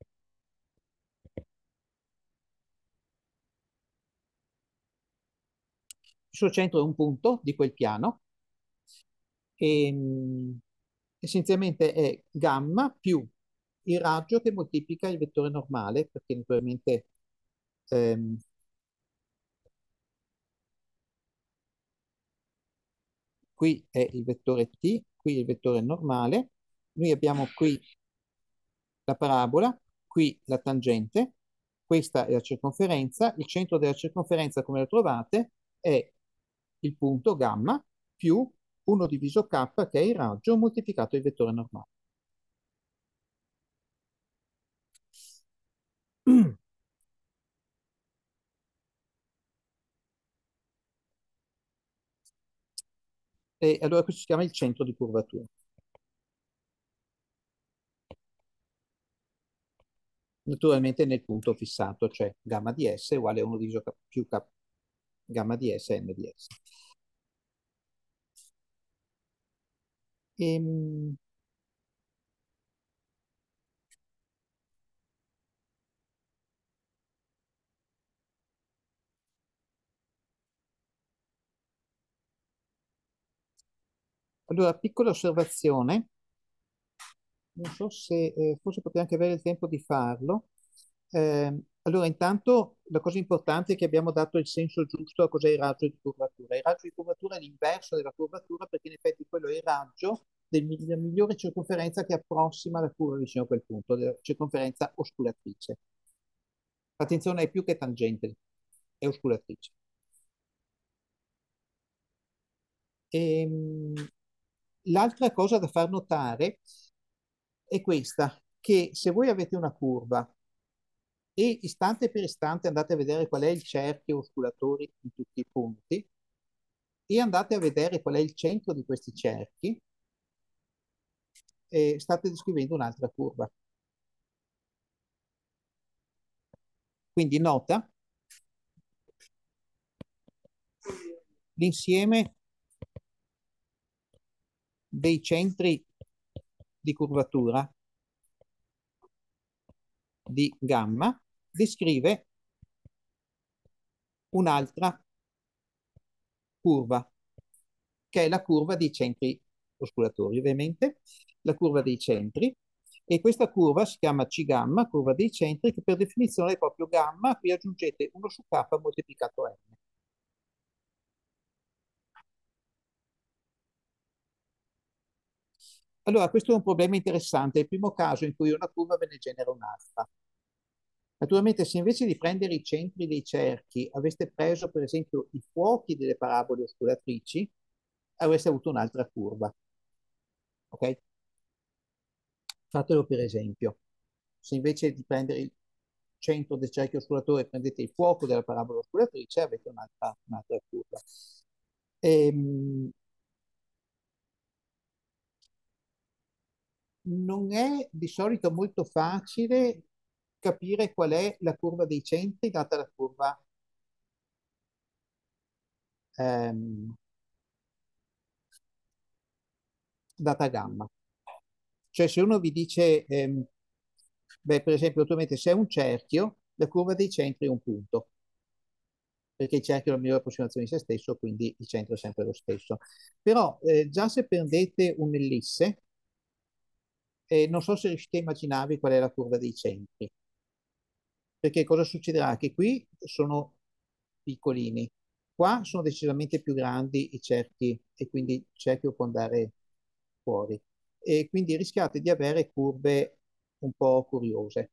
Speaker 1: Il suo centro è un punto di quel piano e mh, essenzialmente è gamma più il raggio che moltiplica il vettore normale, perché naturalmente ehm, qui è il vettore t, qui è il vettore normale, noi abbiamo qui la parabola, qui la tangente, questa è la circonferenza, il centro della circonferenza, come lo trovate, è il punto gamma più uno diviso k, che è il raggio, moltiplicato il vettore normale. E allora questo si chiama il centro di curvatura. Naturalmente nel punto fissato, cioè gamma di S uguale a uno diviso K più K, gamma di S m di S. Ehm, allora, piccola osservazione, non so se eh, forse potrei anche avere il tempo di farlo. Eh, allora, intanto la cosa importante è che abbiamo dato il senso giusto a cos'è il raggio di curvatura. Il raggio di curvatura è l'inverso della curvatura perché in effetti quello è il raggio del- della migliore circonferenza che approssima la curva vicino a quel punto, della circonferenza osculatrice. Attenzione, è più che tangente, è osculatrice. Ehm, L'altra cosa da far notare è questa, che se voi avete una curva e istante per istante andate a vedere qual è il cerchio osculatori in tutti i punti e andate a vedere qual è il centro di questi cerchi, e state descrivendo un'altra curva. Quindi nota l'insieme dei centri di curvatura di gamma descrive un'altra curva, che è la curva dei centri osculatori, ovviamente, la curva dei centri, e questa curva si chiama C gamma, curva dei centri, che per definizione è proprio gamma, qui aggiungete uno su K moltiplicato M. Allora, questo è un problema interessante, è il primo caso in cui una curva ve ne genera un'altra. Naturalmente, se invece di prendere i centri dei cerchi aveste preso, per esempio, i fuochi delle parabole osculatrici, avreste avuto un'altra curva. Ok? Fatelo per esempio. Se invece di prendere il centro del cerchio osculatore prendete il fuoco della parabola osculatrice, avete un'altra un'altra curva. Ehm, non è di solito molto facile capire qual è la curva dei centri data la curva ehm, data gamma. Cioè se uno vi dice, ehm, beh, per esempio, naturalmente se è un cerchio, la curva dei centri è un punto, perché il cerchio è la migliore approssimazione di se stesso, quindi il centro è sempre lo stesso. Però eh, già se prendete un'ellisse, eh, non so se riuscite a immaginarvi qual è la curva dei centri, perché cosa succederà? Che qui sono piccolini, qua sono decisamente più grandi i cerchi e quindi il cerchio può andare fuori. E quindi rischiate di avere curve un po' curiose.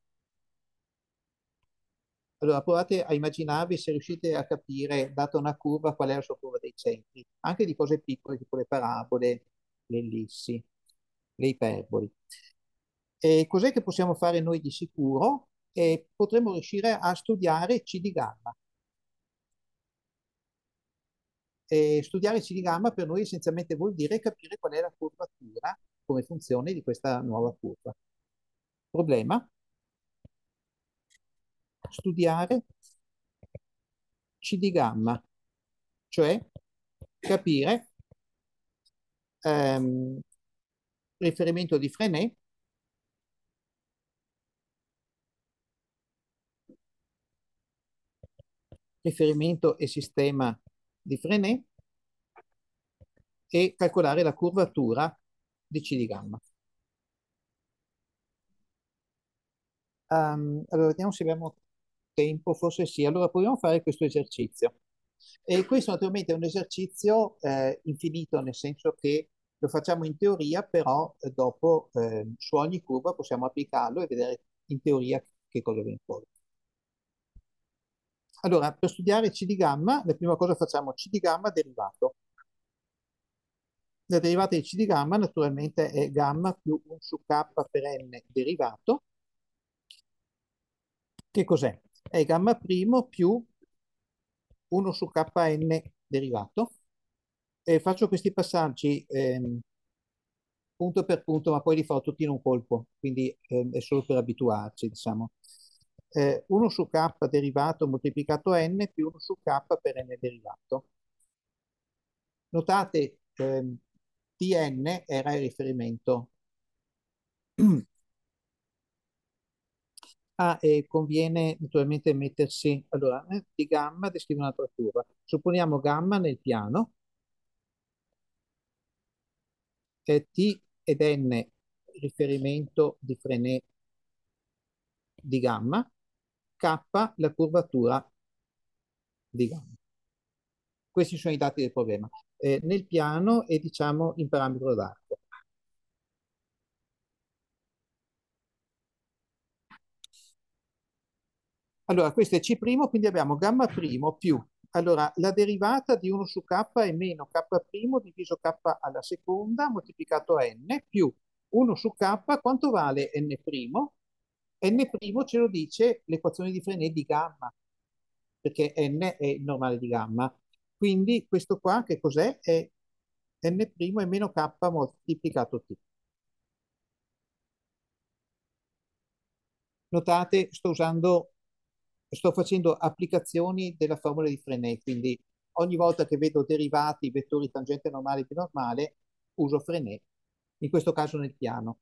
Speaker 1: Allora provate a immaginarvi se riuscite a capire, data una curva, qual è la sua curva dei centri, anche di cose piccole, tipo le parabole, le ellissi, le iperboli. E cos'è che possiamo fare noi di sicuro? E potremmo riuscire a studiare C di gamma. E studiare C di gamma per noi essenzialmente vuol dire capire qual è la curvatura come funzione di questa nuova curva. Problema? Studiare C di gamma, cioè capire ehm, riferimento di Frenet, riferimento e sistema di Frenet e calcolare la curvatura di C di gamma. Um, allora, vediamo se abbiamo tempo, forse sì. Allora, proviamo a fare questo esercizio. E questo naturalmente è un esercizio eh, infinito, nel senso che lo facciamo in teoria, però eh, dopo eh, su ogni curva possiamo applicarlo e vedere in teoria che cosa viene fuori. Allora, per studiare C di gamma, la prima cosa facciamo C di gamma derivato. La derivata di C di gamma naturalmente è gamma più uno su K per n derivato. Che cos'è? È gamma primo più uno su Kn derivato. E faccio questi passaggi ehm, punto per punto, ma poi li farò tutti in un colpo, quindi ehm, è solo per abituarci, diciamo. Eh, uno su K derivato moltiplicato n più uno su K per n derivato. Notate, ehm, Tn era il riferimento. Ah, e conviene naturalmente mettersi, allora, eh, di gamma descrive un'altra curva. Supponiamo gamma nel piano, eh, T ed N riferimento di Frenet di gamma, K la curvatura di gamma. Questi sono i dati del problema. Eh, nel piano e diciamo in parametro d'arco. Allora, questo è C', quindi abbiamo gamma primo più. Allora, la derivata di uno su K è meno K' diviso K alla seconda moltiplicato a n più uno su K, quanto vale n'? N' ce lo dice l'equazione di Frenet di gamma, perché n è il normale di gamma. Quindi questo qua che cos'è? È n' è meno K moltiplicato T. Notate, sto usando, sto facendo applicazioni della formula di Frenet, quindi ogni volta che vedo derivati, vettori tangente normale di normale, uso Frenet, in questo caso nel piano.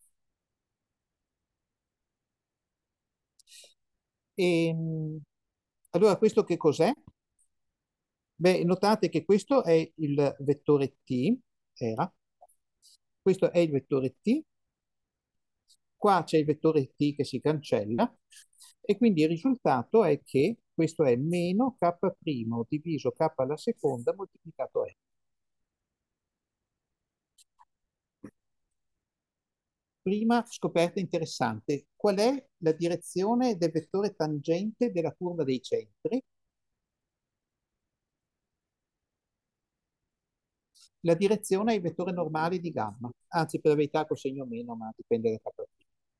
Speaker 1: E, allora, questo che cos'è? Beh, notate che questo è il vettore T, era, questo è il vettore T, qua c'è il vettore T che si cancella, e quindi il risultato è che questo è meno K' diviso K alla seconda moltiplicato n. Prima scoperta interessante. Qual è la direzione del vettore tangente della curva dei centri? La direzione è il vettore normale di gamma. Anzi, per la verità col segno meno, ma dipende da K'.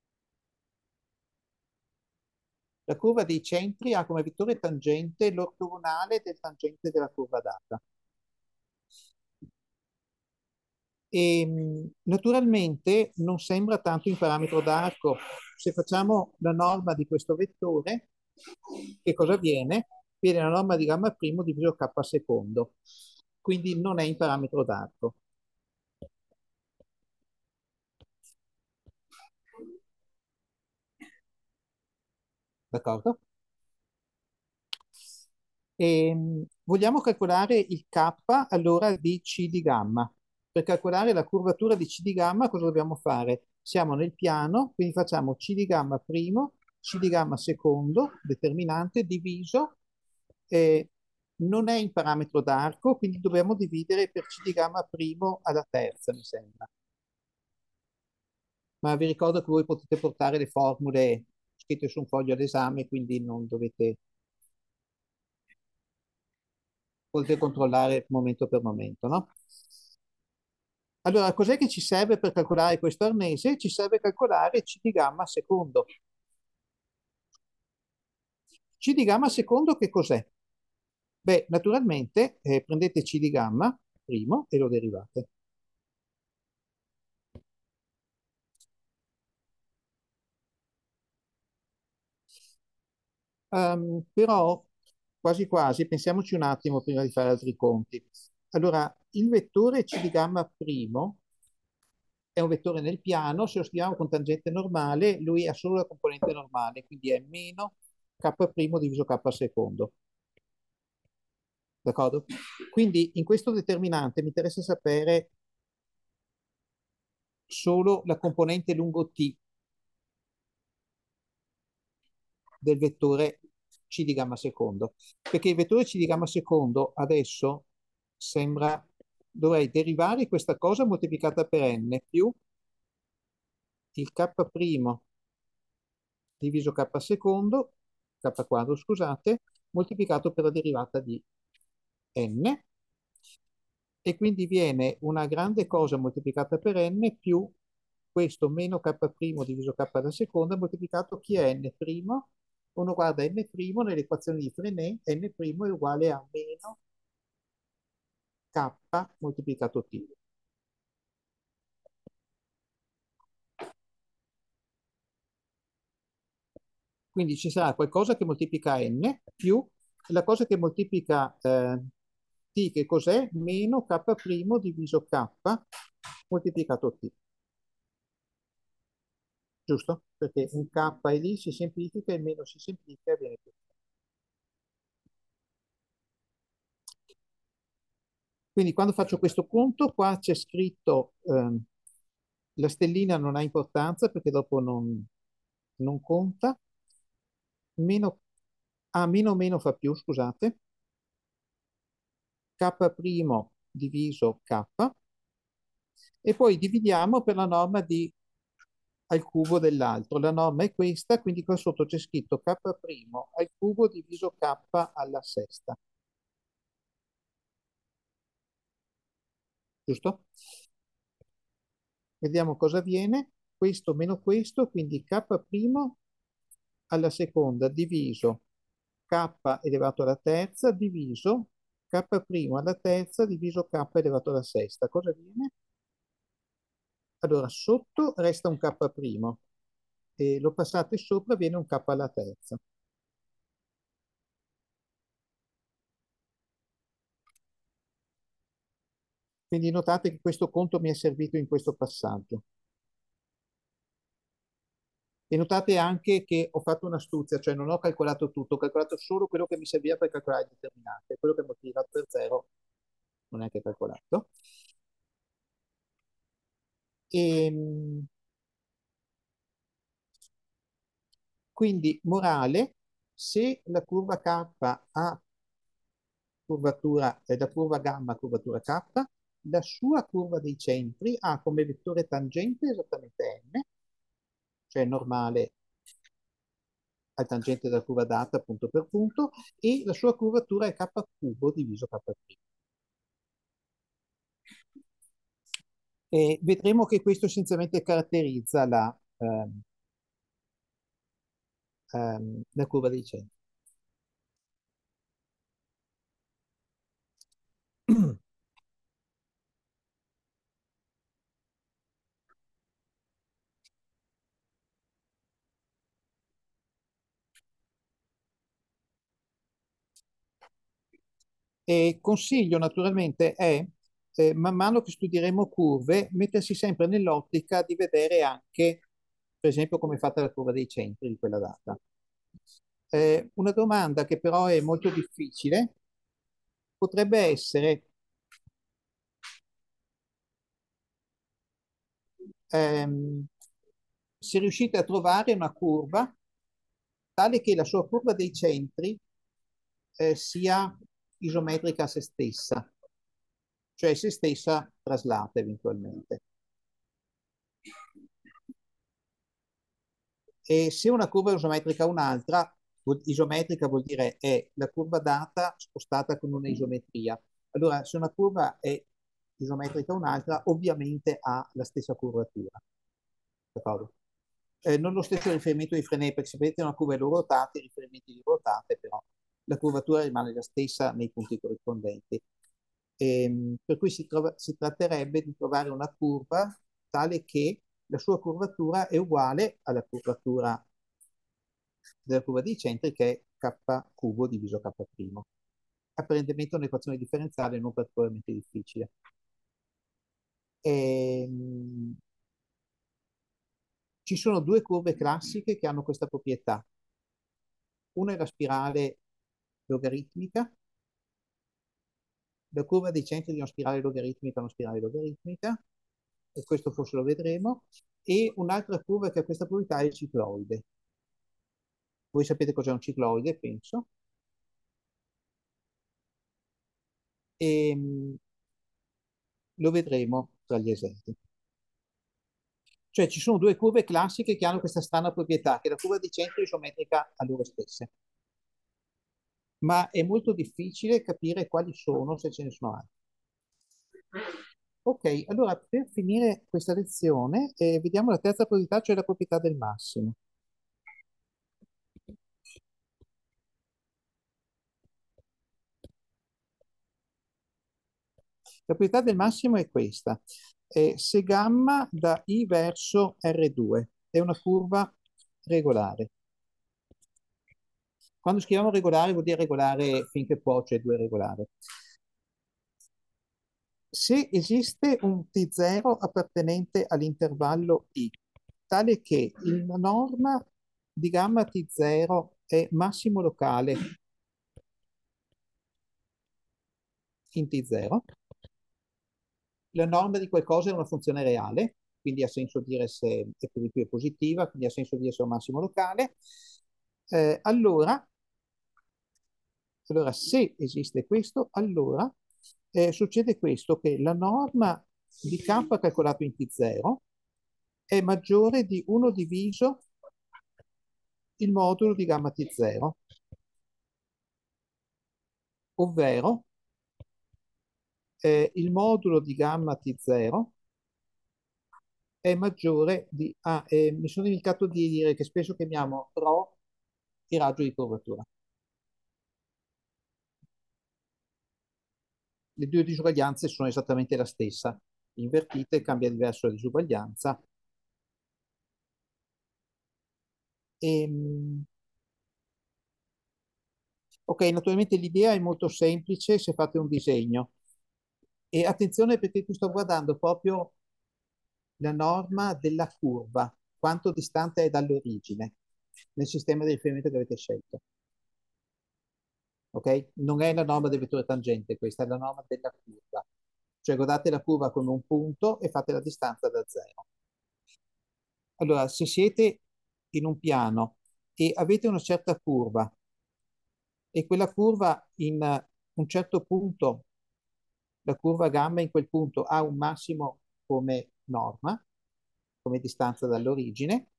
Speaker 1: La curva dei centri ha come vettore tangente l'ortogonale del tangente della curva data. E naturalmente non sembra tanto in parametro d'arco. Se facciamo la norma di questo vettore, che cosa viene? Viene la norma di gamma primo diviso K secondo. Quindi non è in parametro d'arco. D'accordo? E, vogliamo calcolare il K allora di C di gamma. Per calcolare la curvatura di C di gamma cosa dobbiamo fare? Siamo nel piano, quindi facciamo C di gamma primo, C di gamma secondo, determinante, diviso, eh, non è in parametro d'arco, quindi dobbiamo dividere per C di gamma primo alla terza, mi sembra. Ma vi ricordo che voi potete portare le formule scritte su un foglio all'esame, quindi non dovete, potete controllare momento per momento, no? Allora, cos'è che ci serve per calcolare questo arnese? Ci serve calcolare C di gamma secondo. C di gamma secondo che cos'è? Beh, naturalmente eh, prendete C di gamma primo e lo derivate. Um, però quasi quasi, pensiamoci un attimo prima di fare altri conti. Allora, il vettore C di gamma primo è un vettore nel piano, se lo scriviamo con tangente normale, lui ha solo la componente normale, quindi è meno K' diviso K secondo. D'accordo? Quindi in questo determinante mi interessa sapere solo la componente lungo T. del vettore C di gamma secondo, perché il vettore C di gamma secondo adesso sembra, dovrei derivare questa cosa moltiplicata per n più il k' diviso k secondo, k quadro, scusate, moltiplicato per la derivata di n, e quindi viene una grande cosa moltiplicata per n più questo meno k' diviso k alla seconda moltiplicato chi è n', uno guarda n' nell'equazione di Frenet, n' è uguale a meno k moltiplicato t. Quindi ci sarà qualcosa che moltiplica n più la cosa che moltiplica eh, t, che cos'è? Meno k' diviso k moltiplicato t. Giusto? Perché un k è lì, si semplifica, e meno si semplifica e viene più. Quindi quando faccio questo conto, qua c'è scritto, ehm, la stellina non ha importanza perché dopo non, non conta, meno, ah, meno meno fa più, scusate, k' diviso k, e poi dividiamo per la norma di al cubo dell'altro. La norma è questa, quindi qua sotto c'è scritto k' al cubo diviso k alla sesta. Giusto? Vediamo cosa viene. Questo meno questo, quindi k' alla seconda diviso k elevato alla terza diviso k' alla terza diviso k elevato alla sesta. Cosa viene? Allora, sotto resta un k' e lo passate sopra, viene un k alla terza. Quindi notate che questo conto mi è servito in questo passaggio. E notate anche che ho fatto un'astuzia, cioè non ho calcolato tutto, ho calcolato solo quello che mi serviva per calcolare il determinante. Quello che ho moltiplicato per zero non è anche calcolato. E, quindi, morale, se la curva K ha curvatura, eh, la curva gamma curvatura K, la sua curva dei centri ha come vettore tangente esattamente n, cioè normale al tangente della curva data punto per punto, e la sua curvatura è k cubo diviso k'. E vedremo che questo essenzialmente caratterizza la, ehm, ehm, la curva dei centri. E consiglio naturalmente è, eh, man mano che studieremo curve, mettersi sempre nell'ottica di vedere anche, per esempio, come è fatta la curva dei centri di quella data. Eh, una domanda che però è molto difficile potrebbe essere, ehm, se riuscite a trovare una curva tale che la sua curva dei centri eh, sia isometrica a se stessa, cioè se stessa traslata eventualmente. E se una curva è isometrica a un'altra, isometrica vuol dire è la curva data spostata con una isometria. Allora, se una curva è isometrica a un'altra, ovviamente ha la stessa curvatura. D'accordo? Eh, non lo stesso riferimento di Frenet, perché se vedete una curva e loro rotate, i riferimenti di rotate, però la curvatura rimane la stessa nei punti corrispondenti. Ehm, per cui si, trova, si tratterebbe di trovare una curva tale che la sua curvatura è uguale alla curvatura della curva dei centri, che è k cubo diviso k'. Apparentemente è un'equazione differenziale non particolarmente difficile. Ehm, ci sono due curve classiche che hanno questa proprietà. Una è la spirale logaritmica. La curva dei centri di una spirale logaritmica è una spirale logaritmica, e questo forse lo vedremo, e un'altra curva che ha questa proprietà è il cicloide. Voi sapete cos'è un cicloide, penso. E mh, lo vedremo tra gli esempi. Cioè ci sono due curve classiche che hanno questa strana proprietà, che è la curva di centro isometrica a loro stesse. Ma è molto difficile capire quali sono, se ce ne sono altri. Ok, allora per finire questa lezione, eh, vediamo la terza proprietà, cioè la proprietà del massimo. La proprietà del massimo è questa. Eh, se gamma da I verso R due è una curva regolare. Quando scriviamo regolare vuol dire regolare finché può, cioè due regolare. Se esiste un T zero appartenente all'intervallo I, tale che la norma di gamma T zero è massimo locale in T zero, la norma di qualcosa è una funzione reale, quindi ha senso dire se è per di più è positiva, quindi ha senso dire se è un massimo locale, eh, allora, allora se esiste questo, allora eh, succede questo, che la norma di K calcolato in T zero è maggiore di uno diviso il modulo di gamma T zero, ovvero eh, il modulo di gamma T zero è maggiore di... Ah, eh, mi sono dimenticato di dire che spesso chiamiamo ρ il raggio di curvatura. Le due disuguaglianze sono esattamente la stessa. Invertite cambia diverso la disuguaglianza. E, ok, naturalmente l'idea è molto semplice se fate un disegno. E attenzione perché qui sto guardando proprio la norma della curva, quanto distante è dall'origine nel sistema di riferimento che avete scelto. Ok? Non è la norma del vettore tangente, questa è la norma della curva. Cioè guardate la curva con un punto e fate la distanza da zero. Allora, se siete in un piano e avete una certa curva e quella curva in un certo punto, la curva gamma in quel punto ha un massimo come norma, come distanza dall'origine,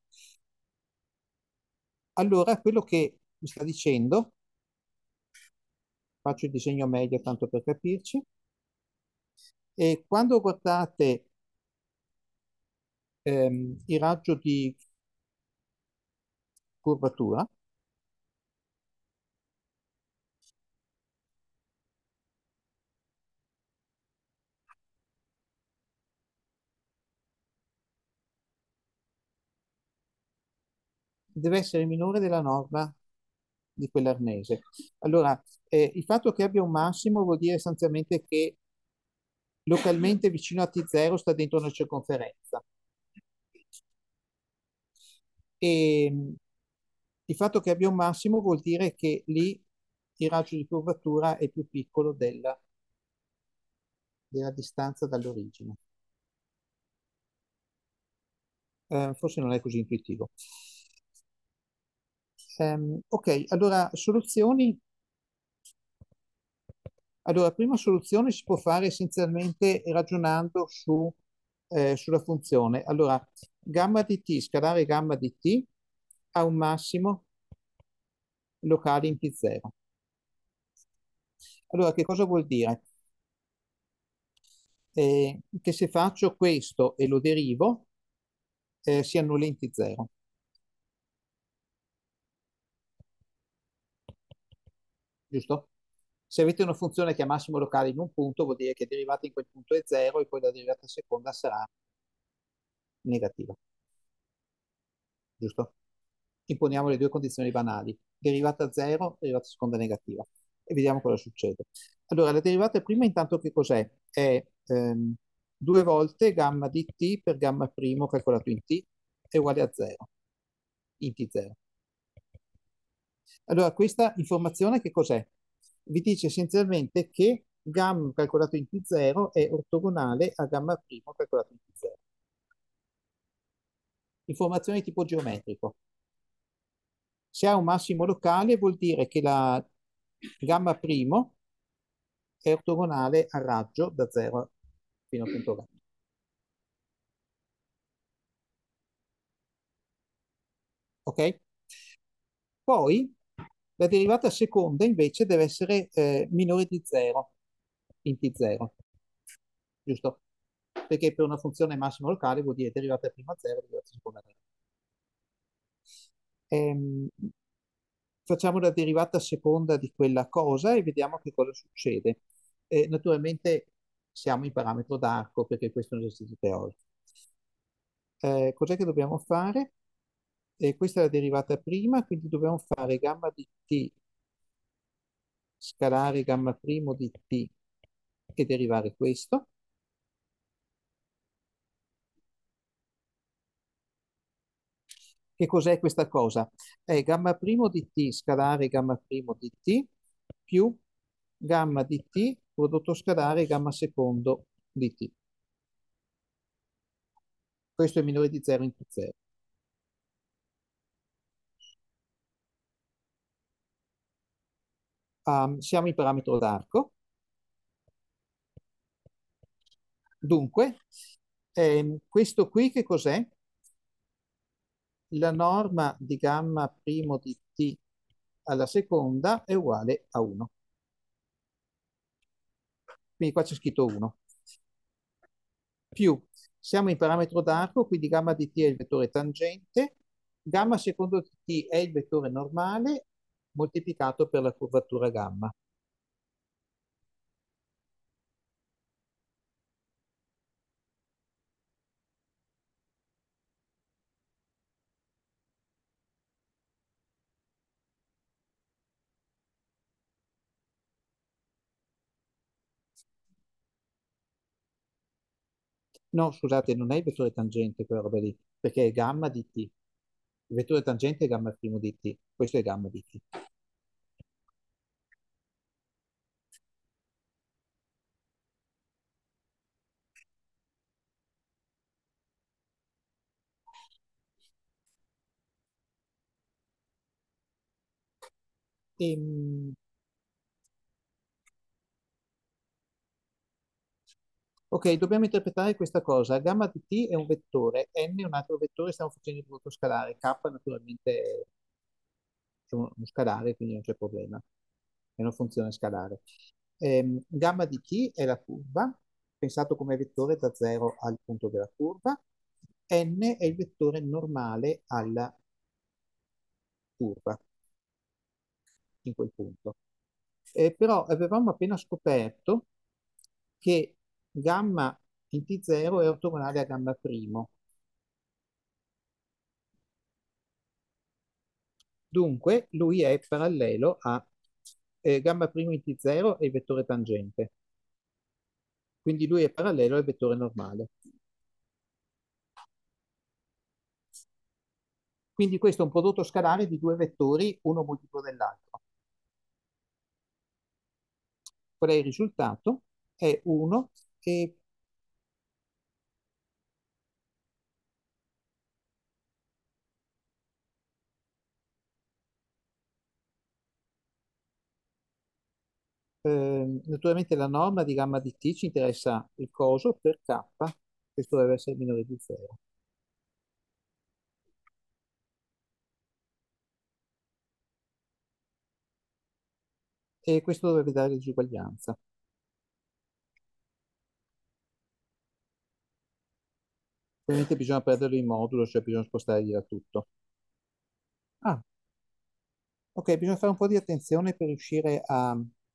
Speaker 1: allora quello che mi sta dicendo, faccio il disegno medio tanto per capirci, e quando guardate ehm, il raggio di curvatura, deve essere minore della norma di quell'arnese. Allora, eh, il fatto che abbia un massimo vuol dire sostanzialmente che localmente vicino a T zero sta dentro una circonferenza. E mh, il fatto che abbia un massimo vuol dire che lì il raggio di curvatura è più piccolo della, della distanza dall'origine. Eh, forse non è così intuitivo. Ehm, ok, allora soluzioni. Allora, prima soluzione si può fare essenzialmente ragionando su, eh, sulla funzione. Allora, gamma di t, scalare gamma di t, ha un massimo locale in T zero. Allora, che cosa vuol dire? Eh, che se faccio questo e lo derivo, eh, si annulla in T zero. Giusto? Se avete una funzione che ha massimo locale in un punto, vuol dire che derivata in quel punto è zero e poi la derivata seconda sarà negativa. Giusto? Imponiamo le due condizioni banali. Derivata zero, derivata seconda negativa. E vediamo cosa succede. Allora, la derivata prima intanto che cos'è? È ehm, due volte gamma di t per gamma primo calcolato in t è uguale a zero, in T zero. Allora, questa informazione che cos'è? Vi dice essenzialmente che gamma calcolato in T zero è ortogonale a gamma primo calcolato in T zero. Informazione di tipo geometrico. Se ha un massimo locale vuol dire che la gamma primo è ortogonale al raggio da zero fino a punto gamma. Ok? Poi la derivata seconda invece deve essere eh, minore di zero in t zero, giusto? Perché per una funzione massimo locale vuol dire derivata prima zero, derivata seconda zero. Ehm, facciamo la derivata seconda di quella cosa e vediamo che cosa succede. Eh, naturalmente siamo in parametro d'arco perché questo è un esercizio teorico. Eh, cos'è che dobbiamo fare? Eh, questa è la derivata prima, quindi dobbiamo fare gamma di t scalare gamma primo di t e derivare questo. Che cos'è questa cosa? È gamma primo di t scalare gamma primo di t più gamma di t prodotto scalare gamma secondo di t. Questo è minore di zero in t zero. Um, siamo in parametro d'arco. Dunque, ehm, questo qui che cos'è? La norma di gamma primo di t alla seconda è uguale a uno. Quindi qua c'è scritto uno. Più, siamo in parametro d'arco, quindi gamma di t è il vettore tangente, gamma secondo t è il vettore normale moltiplicato per la curvatura gamma. No, scusate, non è il vettore tangente quella roba lì, perché è gamma di t. Il vettore tangente è gamma primo di t, questo è gamma di t. Ehm, ok, dobbiamo interpretare questa cosa. Gamma di t è un vettore, n è un altro vettore, stiamo facendo il prodotto scalare, k naturalmente è uno scalare, quindi non c'è problema. È una funzione scalare. Ehm, gamma di t è la curva, pensato come vettore da zero al punto della curva. N è il vettore normale alla curva, in quel punto. Eh, però avevamo appena scoperto che gamma in t zero è ortogonale a gamma primo. Dunque, lui è parallelo a eh, gamma primo in t zero è il vettore tangente. Quindi lui è parallelo al vettore normale. Quindi questo è un prodotto scalare di due vettori, uno multiplo dell'altro. Qual è il risultato? È uno e eh, naturalmente la norma di gamma di t ci interessa il coso per k, questo deve essere minore di zero. E questo dovrebbe dare disuguaglianza. Ovviamente bisogna perderlo in modulo, cioè bisogna spostare via tutto. Ah, ok, bisogna fare un po' di attenzione per riuscire a...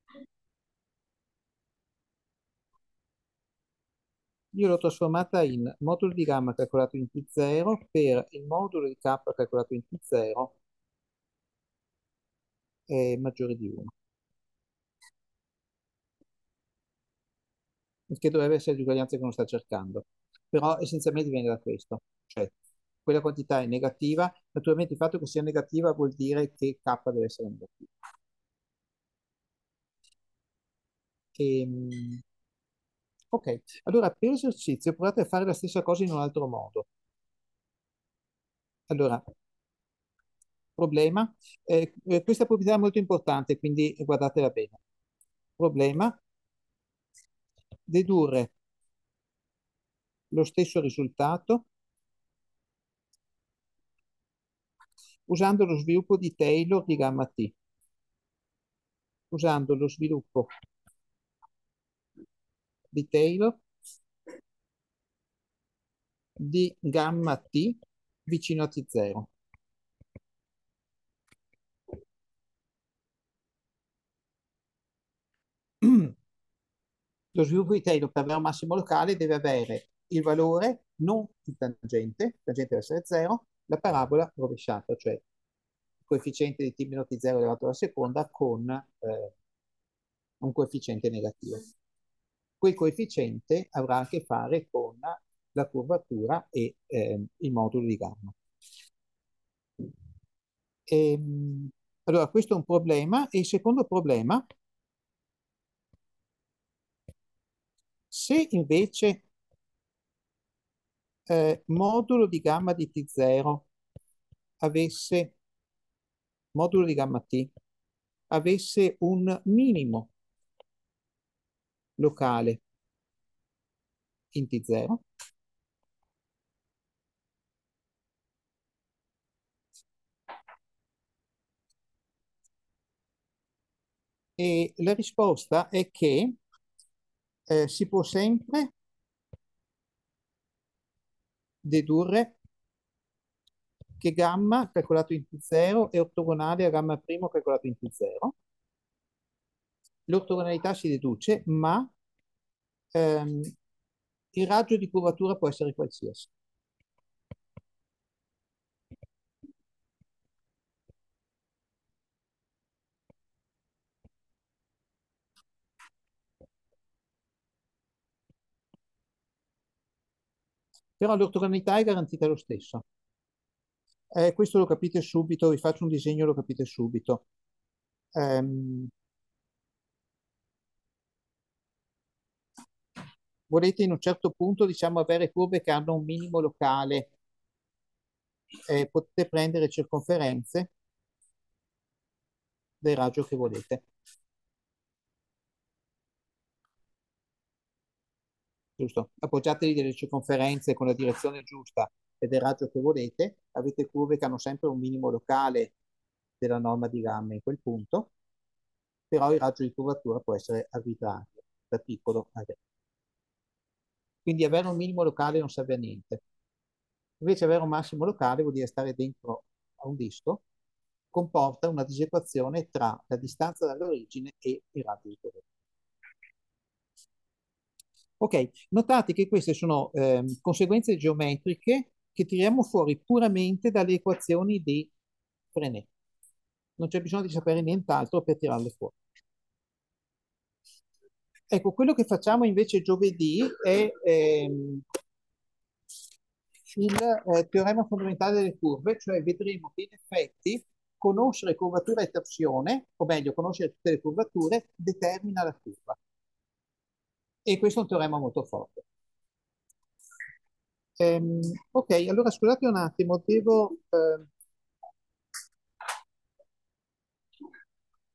Speaker 1: Io l'ho trasformata in modulo di gamma calcolato in t zero per il modulo di k calcolato in t zero è maggiore di uno, che dovrebbe essere l'uguaglianza che uno sta cercando. Però essenzialmente viene da questo, cioè quella quantità è negativa, naturalmente il fatto che sia negativa vuol dire che k deve essere negativo. Ehm, ok, allora per l'esercizio provate a fare la stessa cosa in un altro modo. Allora, Problema. Eh, eh, questa proprietà è molto importante, quindi guardatela bene. Problema. Dedurre lo stesso risultato usando lo sviluppo di Taylor di gamma T. Usando lo sviluppo di Taylor di gamma T vicino a T zero. Lo sviluppo di Taylor per avere un massimo locale deve avere il valore, non il tangente, il tangente deve essere zero, la parabola rovesciata, cioè il coefficiente di t meno t zero elevato alla seconda con eh, un coefficiente negativo. Quel coefficiente avrà a che fare con la curvatura e eh, il modulo di gamma. E, allora, questo è un problema. E il secondo problema, se invece eh, modulo di gamma di T zero avesse, modulo di gamma T, avesse un minimo locale in T zero, e la risposta è che eh, si può sempre dedurre che gamma calcolato in T zero è ortogonale a gamma primo calcolato in T zero. L'ortogonalità si deduce, ma ehm, il raggio di curvatura può essere qualsiasi. Però l'ortogonalità è garantita lo stesso. Eh, questo lo capite subito, vi faccio un disegno, lo capite subito. Ehm, volete in un certo punto, diciamo, avere curve che hanno un minimo locale, eh, potete prendere circonferenze del raggio che volete. Giusto? Appoggiatevi delle circonferenze con la direzione giusta e del raggio che volete, avete curve che hanno sempre un minimo locale della norma di gamma in quel punto, però il raggio di curvatura può essere arbitrario, da piccolo a grande. Quindi avere un minimo locale non serve a niente. Invece avere un massimo locale vuol dire stare dentro a un disco, comporta una disequazione tra la distanza dall'origine e il raggio di curvatura. Ok, notate che queste sono ehm, conseguenze geometriche che tiriamo fuori puramente dalle equazioni di Frenet. Non c'è bisogno di sapere nient'altro per tirarle fuori. Ecco, quello che facciamo invece giovedì è ehm, il eh, teorema fondamentale delle curve, cioè vedremo che in effetti conoscere curvatura e torsione, o meglio, conoscere tutte le curvature, determina la curva. E questo è un teorema molto forte. Ehm, ok, allora scusate un attimo, devo... Eh,